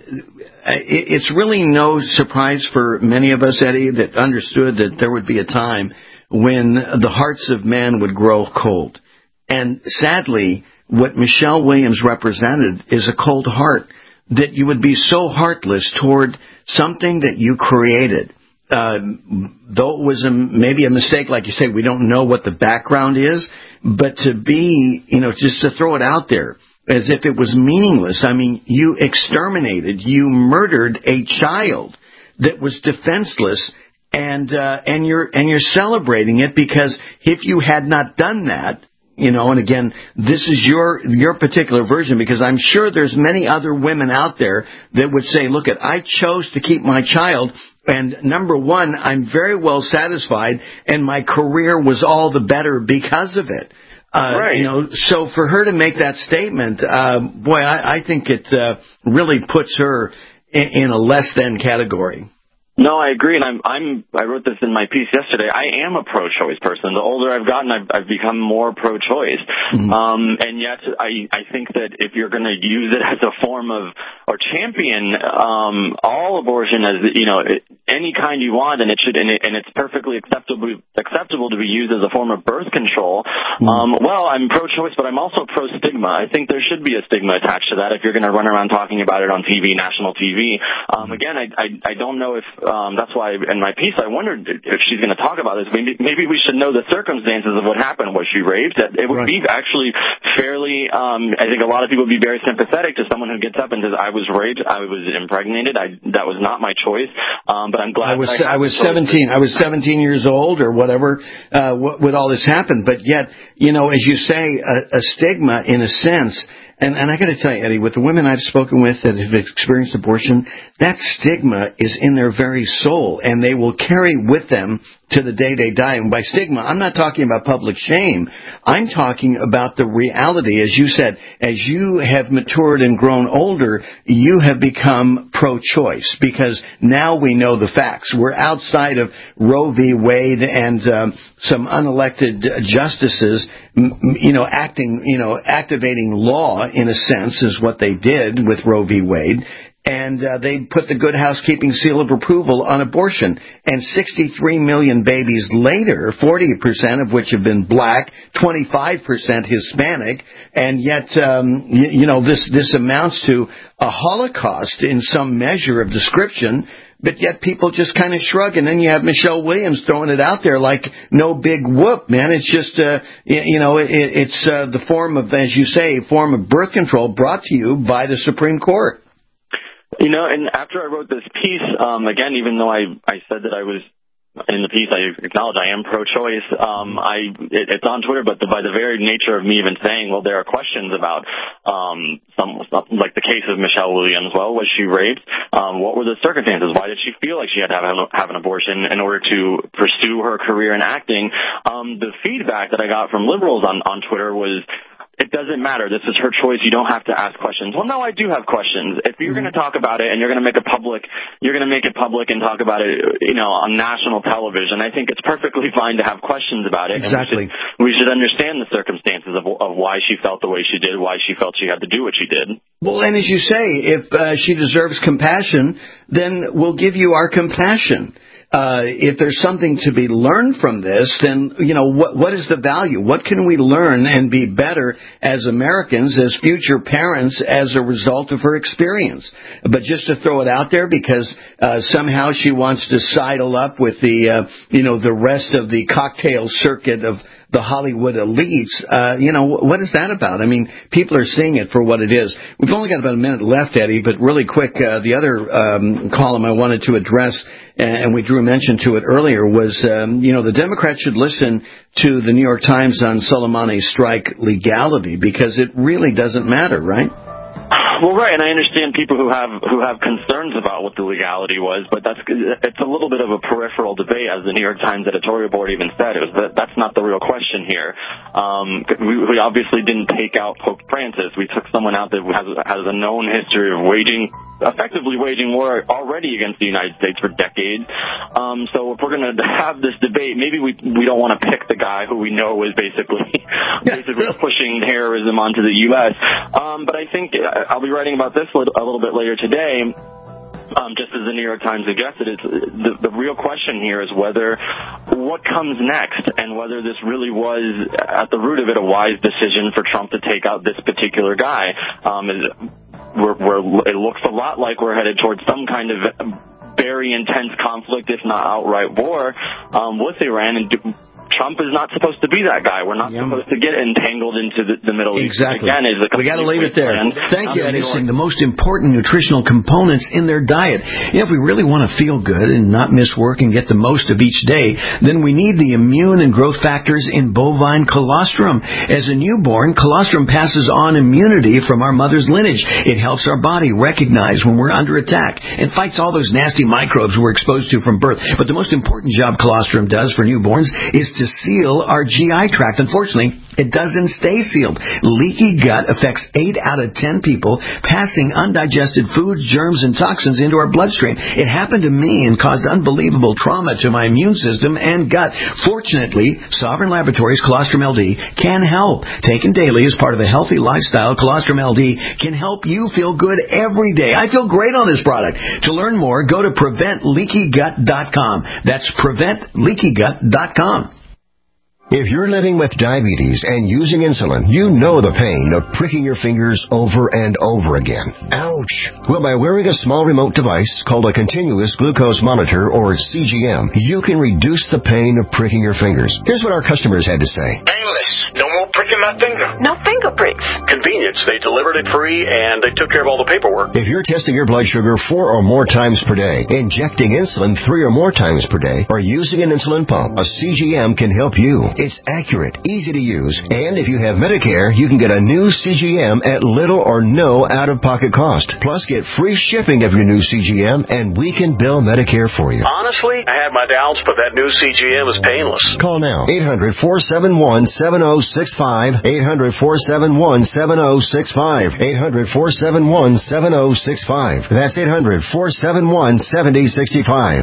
it's really no surprise for many of us, Eddie, that understood that there would be a time when the hearts of men would grow cold. And sadly, what Michelle Williams represented is a cold heart, that you would be so heartless toward something that you created. Uh, though it was a, maybe a mistake, like you say, we don't know what the background is, but to be, you know, just to throw it out there as if it was meaningless. I mean, you exterminated, you murdered a child that was defenseless, and uh, and you're and you're celebrating it because if you had not done that, you know, and again, this is your your particular version, because I'm sure there's many other women out there that would say, look, at I chose to keep my child, and number one, I'm very well satisfied, and my career was all the better because of it. Uh, right. You know, so for her to make that statement, uh, boy, I, I think it uh, really puts her in, in a less than category. No, I agree, and I'm, I'm, I wrote this in my piece yesterday. I am a pro-choice person. The older I've gotten, I've, I've become more pro-choice. Mm-hmm. Um, and yet, I, I think that if you're going to use it as a form of, or champion, um, all abortion as, you know, any kind you want, and it should, and, it, and it's perfectly acceptable, acceptable to be used as a form of birth control. Mm-hmm. Um, well, I'm pro-choice, but I'm also pro-stigma. I think there should be a stigma attached to that if you're going to run around talking about it on T V, national T V. Um, again, I, I, I don't know if, Um, that's why in my piece I wondered if she's going to talk about this. Maybe, maybe we should know the circumstances of what happened. Was she raped? It would right. be actually fairly, um, I think a lot of people would be very sympathetic to someone who gets up and says, I was raped, I was impregnated, I, that was not my choice, um, but I'm glad I was, that I, I was seventeen. I was seventeen years old or whatever uh, when all this happened. But yet, you know, as you say, a, a stigma in a sense. And, and I got to tell you, Eddie, with the women I've spoken with that have experienced abortion, that stigma is in their very soul, and they will carry with them to the day they die. And by stigma, I'm not talking about public shame. I'm talking about the reality. As you said, as you have matured and grown older, you have become pro-choice because now we know the facts. We're outside of Roe v. Wade and um, some unelected justices, you know, acting, you know, activating law in a sense is what they did with Roe v. Wade. And uh, they put the Good Housekeeping seal of approval on abortion. And sixty-three million babies later, forty percent of which have been black, twenty-five percent Hispanic, and yet, um, you, you know, this, this amounts to a Holocaust in some measure of description. But yet people just kind of shrug, and then you have Michelle Williams throwing it out there like no big whoop, man. It's just, uh, you know, it, it's uh, the form of, as you say, form of birth control brought to you by the Supreme Court. You know, and after I wrote this piece, um, again, even though I, I said that I was in the piece, I acknowledge I am pro-choice. Um, I it, it's on Twitter, but the, by the very nature of me even saying, well, there are questions about um, some, like the case of Michelle Williams. Well, was she raped? Um, what were the circumstances? Why did she feel like she had to have, have an abortion in order to pursue her career in acting? Um, the feedback that I got from liberals on, on Twitter was, it doesn't matter. This is her choice. You don't have to ask questions. Well, no, I do have questions. If you're going to talk about it and you're going to make it public, you're going to make it public and talk about it, you know, on national television. I think it's perfectly fine to have questions about it. Exactly. And we should, we should understand the circumstances of, of why she felt the way she did, why she felt she had to do what she did. Well, and as you say, if uh, she deserves compassion, then we'll give you our compassion. Uh, if there's something to be learned from this, then, you know, what, what is the value? What can we learn and be better as Americans, as future parents, as a result of her experience? But just to throw it out there because uh, somehow she wants to sidle up with the, uh, you know, the rest of the cocktail circuit of the Hollywood elites, uh, you know, what is that about? I mean, people are seeing it for what it is. We've only got about a minute left, Eddie, but really quick, uh, the other um, column I wanted to address, and we drew mention to it earlier, was, um, you know, the Democrats should listen to the New York Times on Soleimani's strike legality, because it really doesn't matter, right? Well, right, and I understand people who have who have concerns about what the legality was, but that's it's a little bit of a peripheral debate, as the New York Times editorial board even said. It was that that's not the real question here. Um, we, we obviously didn't take out Pope Francis. We took someone out that has has a known history of waging, effectively waging war already against the United States for decades. Um, so if we're going to have this debate, maybe we we don't want to pick the guy who we know is basically basically pushing terrorism onto the U S. Um, but I think I'll be writing about this a little bit later today. Um, just as the New York Times suggested, it's, the, the real question here is whether what comes next, and whether this really was, at the root of it, a wise decision for Trump to take out this particular guy. Um, is, we're, we're, it looks a lot like we're headed towards some kind of very intense conflict, if not outright war, um, with Iran. And do, Trump is not supposed to be that guy. We're not yeah. supposed to get entangled into the, the Middle East. Exactly. Again, is a we got to leave it there. Plan. Thank you, Eddie. The most important nutritional components in their diet. You know, if we really want to feel good and not miss work and get the most of each day, then we need the immune and growth factors in bovine colostrum. As a newborn, colostrum passes on immunity from our mother's lineage. It helps our body recognize when we're under attack and fights all those nasty microbes we're exposed to from birth. But the most important job colostrum does for newborns is to seal our G I tract. Unfortunately, it doesn't stay sealed. Leaky gut affects eight out of ten people, passing undigested foods, germs, and toxins into our bloodstream. It happened to me and caused unbelievable trauma to my immune system and gut. Fortunately, Sovereign Laboratories Colostrum L D can help. Taken daily as part of a healthy lifestyle, Colostrum L D can help you feel good every day. I feel great on this product. To learn more, go to prevent leaky gut dot com. That's prevent leaky gut dot com. If you're living with diabetes and using insulin, you know the pain of pricking your fingers over and over again. Ouch! Well, by wearing a small remote device called a continuous glucose monitor, or C G M, you can reduce the pain of pricking your fingers. Here's what our customers had to say. Painless. No more pricking my finger. No finger pricks. Convenience. They delivered it free, and they took care of all the paperwork. If you're testing your blood sugar four or more times per day, injecting insulin three or more times per day, or using an insulin pump, a C G M can help you. It's accurate, easy to use, and if you have Medicare, you can get a new C G M at little or no out-of-pocket cost. Plus, get free shipping of your new C G M, and we can bill Medicare for you. Honestly, I had my doubts, but that new C G M is painless. Call now. eight hundred, four seven one, seven oh six five. eight hundred, four seven one, seven oh six five. eight hundred, four seven one, seven oh six five. That's eight hundred, four seven one, seven oh six five.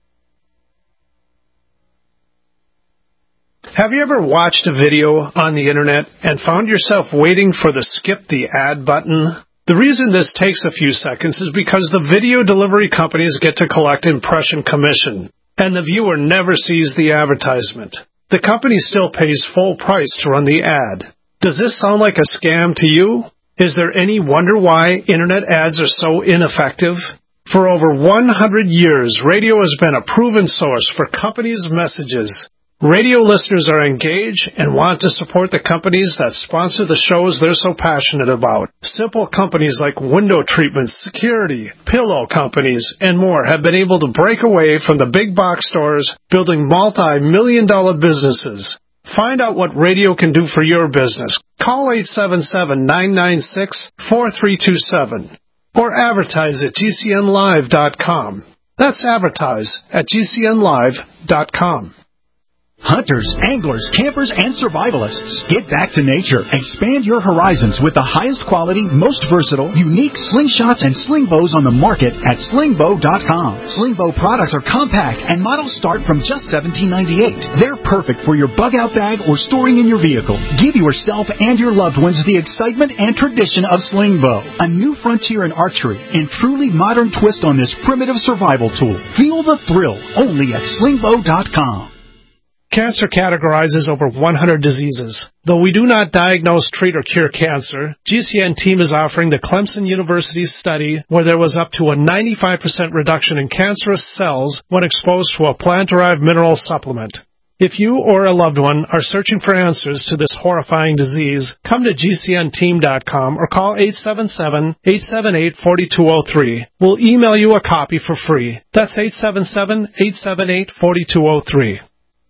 Have you ever watched a video on the internet and found yourself waiting for the skip the ad button? The reason this takes a few seconds is because the video delivery companies get to collect impression commission, and the viewer never sees the advertisement. The company still pays full price to run the ad. Does this sound like a scam to you? Is there any wonder why internet ads are so ineffective? For over one hundred years, radio has been a proven source for companies' messages. Radio listeners are engaged and want to support the companies that sponsor the shows they're so passionate about. Simple companies like window treatments, security, pillow companies, and more have been able to break away from the big box stores, building multi-million dollar businesses. Find out what radio can do for your business. Call eight seven seven, nine nine six, four three two seven or advertise at G C N live dot com. That's advertise at G C N live dot com. Hunters, anglers, campers, and survivalists. Get back to nature. Expand your horizons with the highest quality, most versatile, unique slingshots and sling bows on the market at sling bow dot com. Sling bow products are compact and models start from just seventeen ninety-eight. They're perfect for your bug-out bag or storing in your vehicle. Give yourself and your loved ones the excitement and tradition of sling bow. A new frontier in archery and truly modern twist on this primitive survival tool. Feel the thrill only at sling bow dot com. Cancer categorizes over one hundred diseases. Though we do not diagnose, treat, or cure cancer, G C N team is offering the Clemson University study where there was up to a ninety-five percent reduction in cancerous cells when exposed to a plant-derived mineral supplement. If you or a loved one are searching for answers to this horrifying disease, come to G C N team dot com or call eight seven seven, eight seven eight, four two zero three. We'll email you a copy for free. That's eight seven seven, eight seven eight, four two zero three.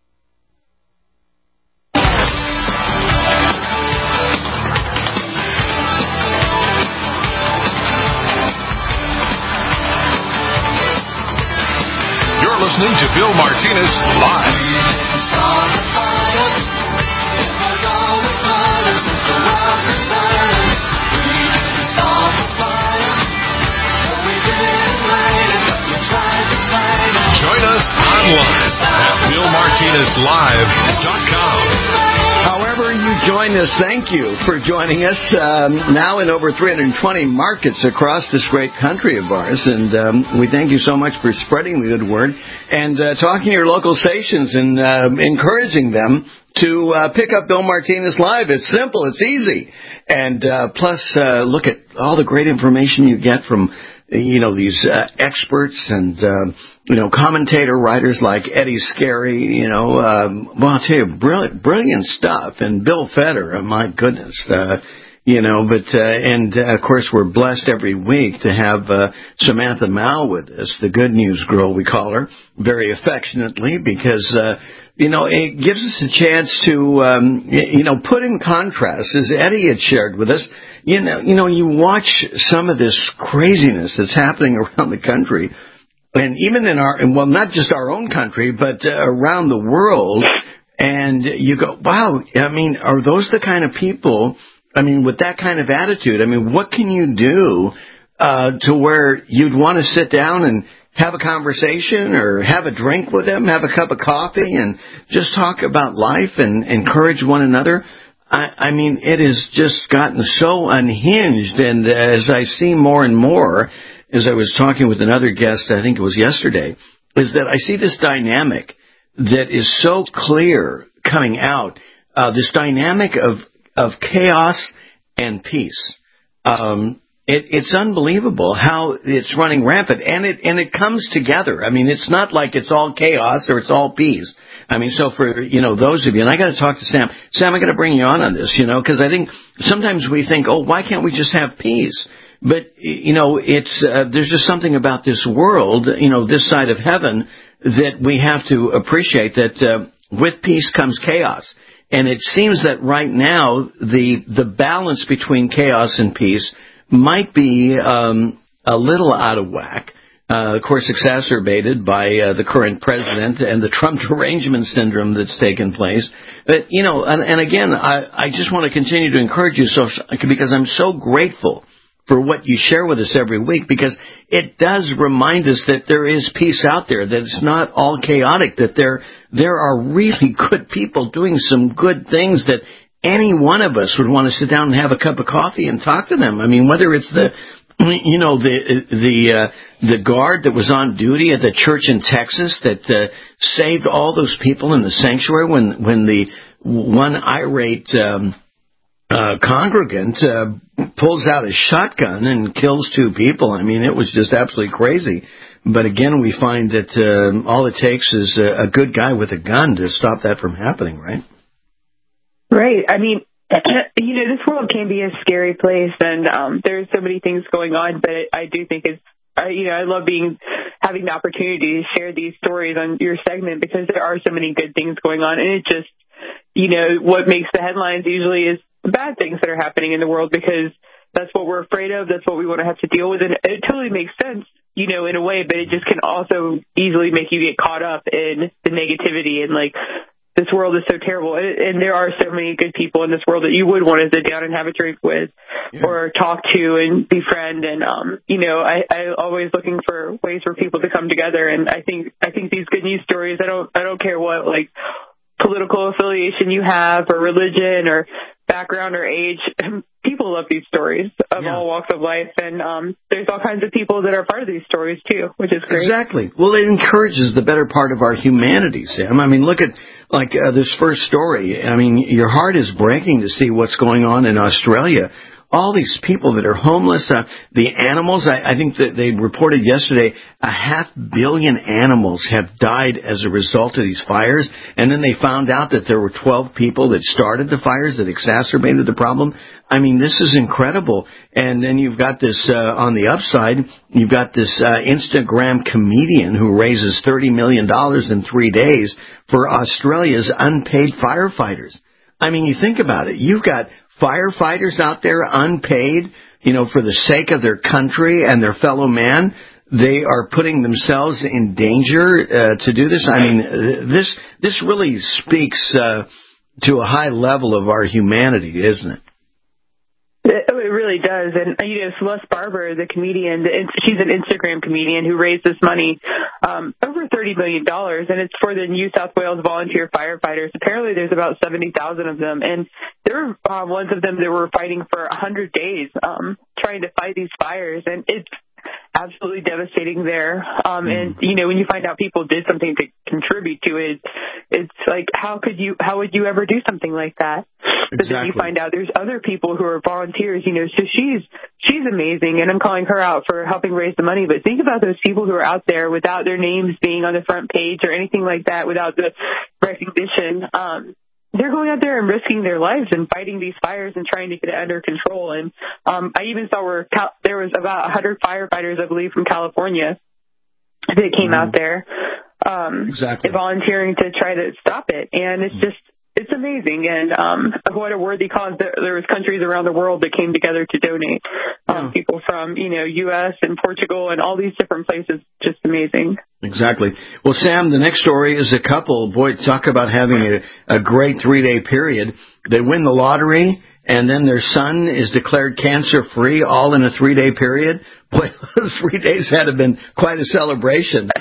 Listening to Bill Martinez Live. Join us online at Bill Martinez Live dot com. However you join us, thank you for joining us um, now in over three hundred twenty markets across this great country of ours. And um, we thank you so much for spreading the good word and uh, talking to your local stations and uh, encouraging them to uh, pick up Bill Martinez Live. It's simple. It's easy. And uh, plus, uh, look at all the great information you get from you know, these uh, experts and, uh, you know, commentator writers like Eddie Scarry, you know, um, well, I'll tell you, brilliant, brilliant stuff. And Bill Feder, oh, my goodness, uh, you know, but, uh, and uh, of course we're blessed every week to have uh, Samantha Mao with us, the good news girl, we call her, very affectionately, because, uh, you know, it gives us a chance to, um, you know, put in contrast, as Eddie had shared with us. You know, you know, you watch some of this craziness that's happening around the country, and even in our, well, not just our own country, but uh, around the world, and you go, wow, I mean, are those the kind of people, I mean, with that kind of attitude, I mean, what can you do uh, to where you'd want to sit down and have a conversation or have a drink with them, have a cup of coffee, and just talk about life and encourage one another? I, I mean, it has just gotten so unhinged, and as I see more and more, as I was talking with another guest, I think it was yesterday, is that I see this dynamic that is so clear coming out, uh, this dynamic of, of chaos and peace. Um, it, it's unbelievable how it's running rampant, and it and it comes together. I mean, it's not like it's all chaos or it's all peace. I mean, so for, you know, those of you, and I got to talk to Sam. Sam, I got to bring you on on this, you know, because I think sometimes we think, oh, why can't we just have peace? But, you know, it's, uh, there's just something about this world, you know, this side of heaven that we have to appreciate that, uh, with peace comes chaos. And it seems that right now the the balance between chaos and peace might be um, a little out of whack. Uh, of course, exacerbated by uh, the current president and the Trump derangement syndrome that's taken place. But, you know, and, and again, I, I just want to continue to encourage you so because I'm so grateful for what you share with us every week, because it does remind us that there is peace out there, that it's not all chaotic, that there there are really good people doing some good things that any one of us would want to sit down and have a cup of coffee and talk to them. I mean, whether it's the you know, the the uh, the guard that was on duty at the church in Texas that uh, saved all those people in the sanctuary when when the one irate um, uh, congregant uh, pulls out a shotgun and kills two people. I mean, it was just absolutely crazy. But again, we find that uh, all it takes is a, a good guy with a gun to stop that from happening, right? Right. I mean, you know, this world can be a scary place, and um, there's so many things going on, but I do think it's, uh, you know, I love being, having the opportunity to share these stories on your segment, because there are so many good things going on, and it just, you know, what makes the headlines usually is the bad things that are happening in the world, because that's what we're afraid of, that's what we want to have to deal with, and it totally makes sense, you know, in a way, but it just can also easily make you get caught up in the negativity and, like, this world is so terrible, and there are so many good people in this world that you would want to sit down and have a drink with, yeah, or talk to and befriend. And um, you know, I, I always looking for ways for people to come together. And I think I think these good news stories. I don't I don't care what like political affiliation you have, or religion, or background, or age. People love these stories of yeah. all walks of life, and um, there's all kinds of people that are part of these stories too, which is great. Exactly. Well, it encourages the better part of our humanity, Sam. I mean, look at like uh, this first story. I mean, your heart is breaking to see what's going on in Australia. All these people that are homeless, uh, the animals, I, I think that they reported yesterday a half billion animals have died as a result of these fires. And then they found out that there were twelve people that started the fires that exacerbated the problem. I mean, this is incredible. And then you've got this, uh, on the upside, you've got this uh, Instagram comedian who raises thirty million dollars in three days for Australia's unpaid firefighters. I mean, you think about it. You've got firefighters out there unpaid, you know, for the sake of their country and their fellow man. They are putting themselves in danger uh, to do this. I mean, this this really speaks uh, to a high level of our humanity, isn't it? It really does. And, you know, Celeste Barber, the comedian, she's an Instagram comedian who raised this money, um, over thirty million dollars, and it's for the New South Wales volunteer firefighters. Apparently there's about seventy thousand of them, and there were uh, ones of them that were fighting for one hundred days, um, trying to fight these fires, and it's absolutely devastating there. Um, and, you know, when you find out people did something to contribute to it, it's like, how could you, how would you ever do something like that? Exactly. But then you find out there's other people who are volunteers, you know, so she's, she's amazing, and I'm calling her out for helping raise the money. But think about those people who are out there without their names being on the front page or anything like that, without the recognition. Um, they're going out there and risking their lives and fighting these fires and trying to get it under control. And um, I even saw where Cal- there was about one hundred firefighters, I believe, from California that came mm-hmm. out there um, exactly. volunteering to try to stop it. And it's just, it's amazing. And um, what a worthy cause. There, there was countries around the world that came together to donate. Um, yeah. People from, you know, U S and Portugal and all these different places. Just amazing. Exactly. Well, Sam, the next story is a couple. Boy, talk about having a, a great three-day period. They win the lottery, and then their son is declared cancer-free, all in a three-day period. Boy, those three days had to have been quite a celebration.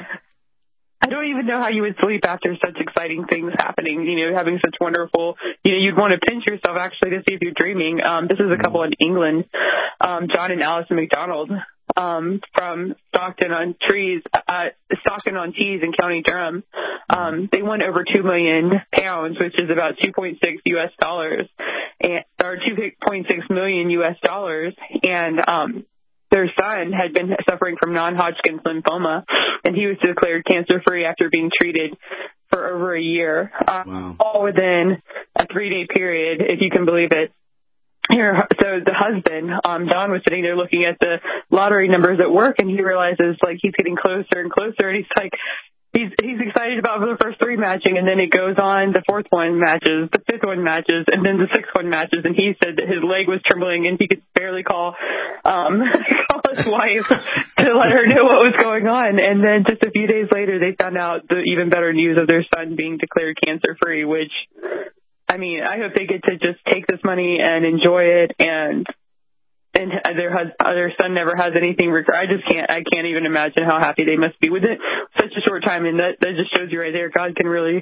I don't even know how you would sleep after such exciting things happening, you know, having such wonderful, you know, you'd want to pinch yourself actually to see if you're dreaming. Um, this is a couple in England, um, John and Alison McDonald, um, from Stockton on Trees, uh, Stockton on Tees in County Durham. Um, they won over two million pounds, which is about two point six U S dollars, and, or two point six million U S dollars. And, um, their son had been suffering from non-Hodgkin's lymphoma, and he was declared cancer-free after being treated for over a year, uh, wow. all within a three-day period, if you can believe it. Here, so the husband, um, Don, was sitting there looking at the lottery numbers at work, and he realizes, like, he's getting closer and closer, and he's like, he's he's excited about the first three matching, and then it goes on. The fourth one matches, the fifth one matches, and then the sixth one matches. And he said that his leg was trembling, and he could barely call um, call his wife to let her know what was going on. And then just a few days later, they found out the even better news of their son being declared cancer free. Which, I mean, I hope they get to just take this money and enjoy it, and and their their son never has anything. I just can't. I can't even imagine how happy they must be with it. Such a short time, and that that just shows you right there. God can really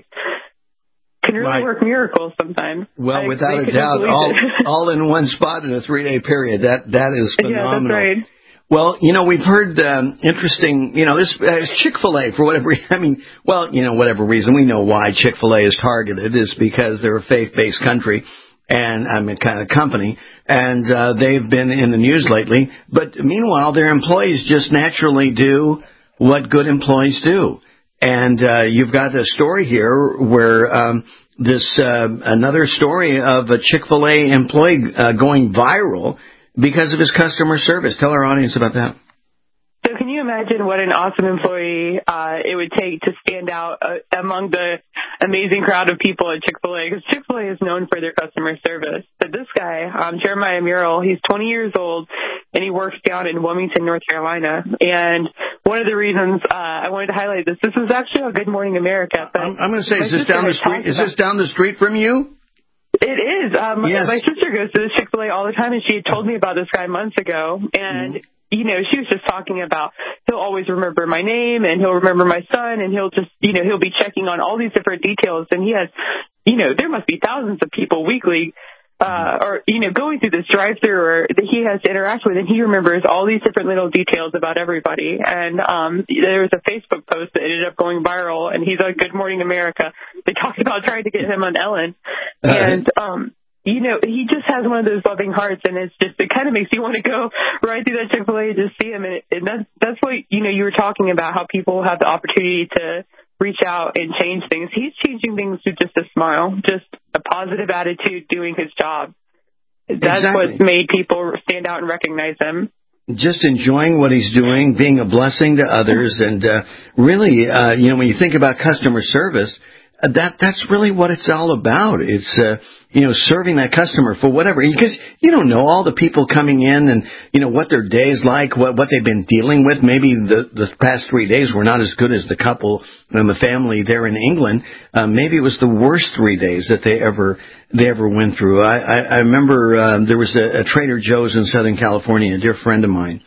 can really right. work miracles sometimes. Well, I, without I a doubt, all it. all in one spot in a three day period. That that is phenomenal. Yeah, that's right. Well, you know, we've heard um, interesting, you know, this uh, Chick-fil-A, for whatever, I mean, well, you know, whatever reason, we know why Chick-fil-A is targeted is because they're a faith-based country and, I mean, kind of company, and uh, they've been in the news lately. But meanwhile, their employees just naturally do what good employees do. And uh, you've got a story here where um, this, uh, another story of a Chick-fil-A employee uh, going viral because of his customer service. Tell our audience about that. So can you imagine what an awesome employee uh, it would take to stand out uh, among the amazing crowd of people at Chick-fil-A? Because Chick-fil-A is known for their customer service. But this guy, um, Jeremiah Murrell, he's twenty years old, and he works down in Wilmington, North Carolina. And one of the reasons uh, I wanted to highlight this, this was actually on Good Morning America. But I'm, I'm going to say, is this down the street? Is this down the street from you? It is. Um, yes. My sister goes to the Chick-fil-A all the time, and she had told me about this guy months ago. And, mm-hmm. you know, she was just talking about he'll always remember my name, and he'll remember my son, and he'll just, you know, he'll be checking on all these different details. And he has, you know, there must be thousands of people weekly uh, or, you know, going through this drive-through or that he has to interact with, and he remembers all these different little details about everybody. And um, there was a Facebook post that ended up going viral, and he's on Good Morning America. They talked about trying to get him on Ellen. And, um, you know, he just has one of those loving hearts, and it's just, it kind of makes you want to go right through that Chick-fil-A and just see him. And, it, and that's, that's what, you know, you were talking about, how people have the opportunity to reach out and change things. He's changing things with just a smile, just a positive attitude, doing his job. That's exactly. what's made people stand out and recognize him. Just enjoying what he's doing, being a blessing to others, and uh, really, uh, you know, when you think about customer service, uh, that that's really what it's all about. It's uh, you know, serving that customer for whatever, because you don't know all the people coming in and, you know, what their day is like, what what they've been dealing with. Maybe the the past three days were not as good as the couple and the family there in England. Uh, maybe it was the worst three days that they ever they ever went through. I I, I remember uh, there was a, a Trader Joe's in Southern California, a dear friend of mine.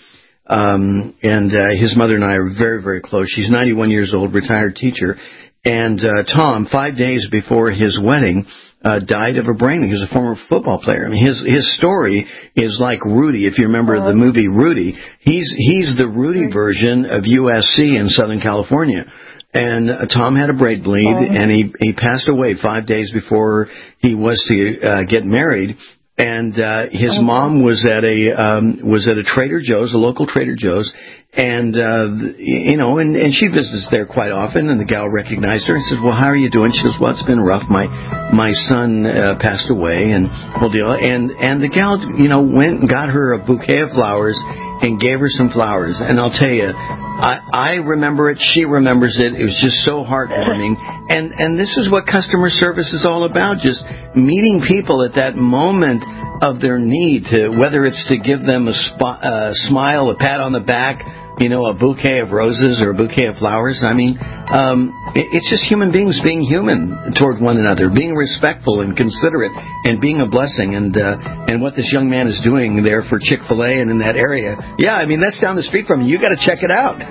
Um, and uh, his mother and I are very, very close. She's ninety-one years old, retired teacher. And uh, Tom, five days before his wedding, uh, died of a brain. He was a former football player. I mean, his his story is like Rudy. If you remember uh, the movie Rudy, he's he's the Rudy version of U S C in Southern California. And uh, Tom had a brain bleed, uh, and he he passed away five days before he was to uh, get married. And uh, his uh, mom was at a um, was at a Trader Joe's, a local Trader Joe's. And, uh, you know, and, and she visits there quite often, and the gal recognized her and says, well, how are you doing? She goes, well, it's been rough. My, my son, uh, passed away, and whole deal. And, and the gal, you know, went and got her a bouquet of flowers and gave her some flowers. And I'll tell you, I, I remember it. She remembers it. It was just so heartwarming. And, and this is what customer service is all about. Just meeting people at that moment of their need, to whether it's to give them a, sp- a smile, a pat on the back, you know, a bouquet of roses or a bouquet of flowers. I mean, um, it, it's just human beings being human toward one another, being respectful and considerate, and being a blessing. And uh, and what this young man is doing there for Chick-fil-A and in that area, yeah, I mean, that's down the street from you. You got to check it out.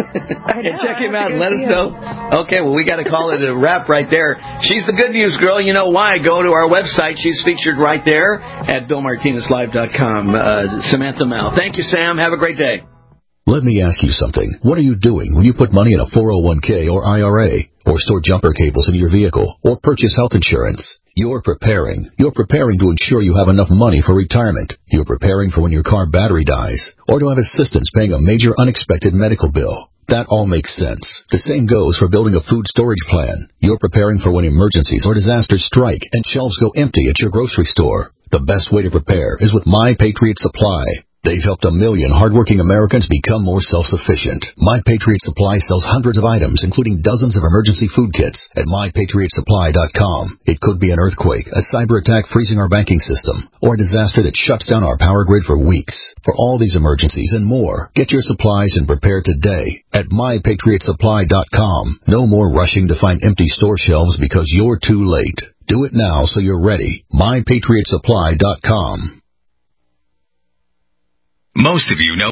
And check him out and let us know. Okay, well, we got to call it a wrap right there. She's the good news girl. You know why? Go to our website. She's featured right there at Bill Martinez Live dot com. Uh, Samantha Mal. Thank you, Sam. Have a great day. Let me ask you something. What are you doing when you put money in a four oh one k or I R A, or store jumper cables in your vehicle, or purchase health insurance? You're preparing. You're preparing to ensure you have enough money for retirement. You're preparing for when your car battery dies, or to have assistance paying a major unexpected medical bill. That all makes sense. The same goes for building a food storage plan. You're preparing for when emergencies or disasters strike and shelves go empty at your grocery store. The best way to prepare is with My Patriot Supply. They've helped a million hardworking Americans become more self-sufficient. My Patriot Supply sells hundreds of items, including dozens of emergency food kits at my patriot supply dot com. It could be an earthquake, a cyber attack freezing our banking system, or a disaster that shuts down our power grid for weeks. For all these emergencies and more, get your supplies and prepare today at my patriot supply dot com. No more rushing to find empty store shelves because you're too late. Do it now so you're ready. my patriot supply dot com. Most of you know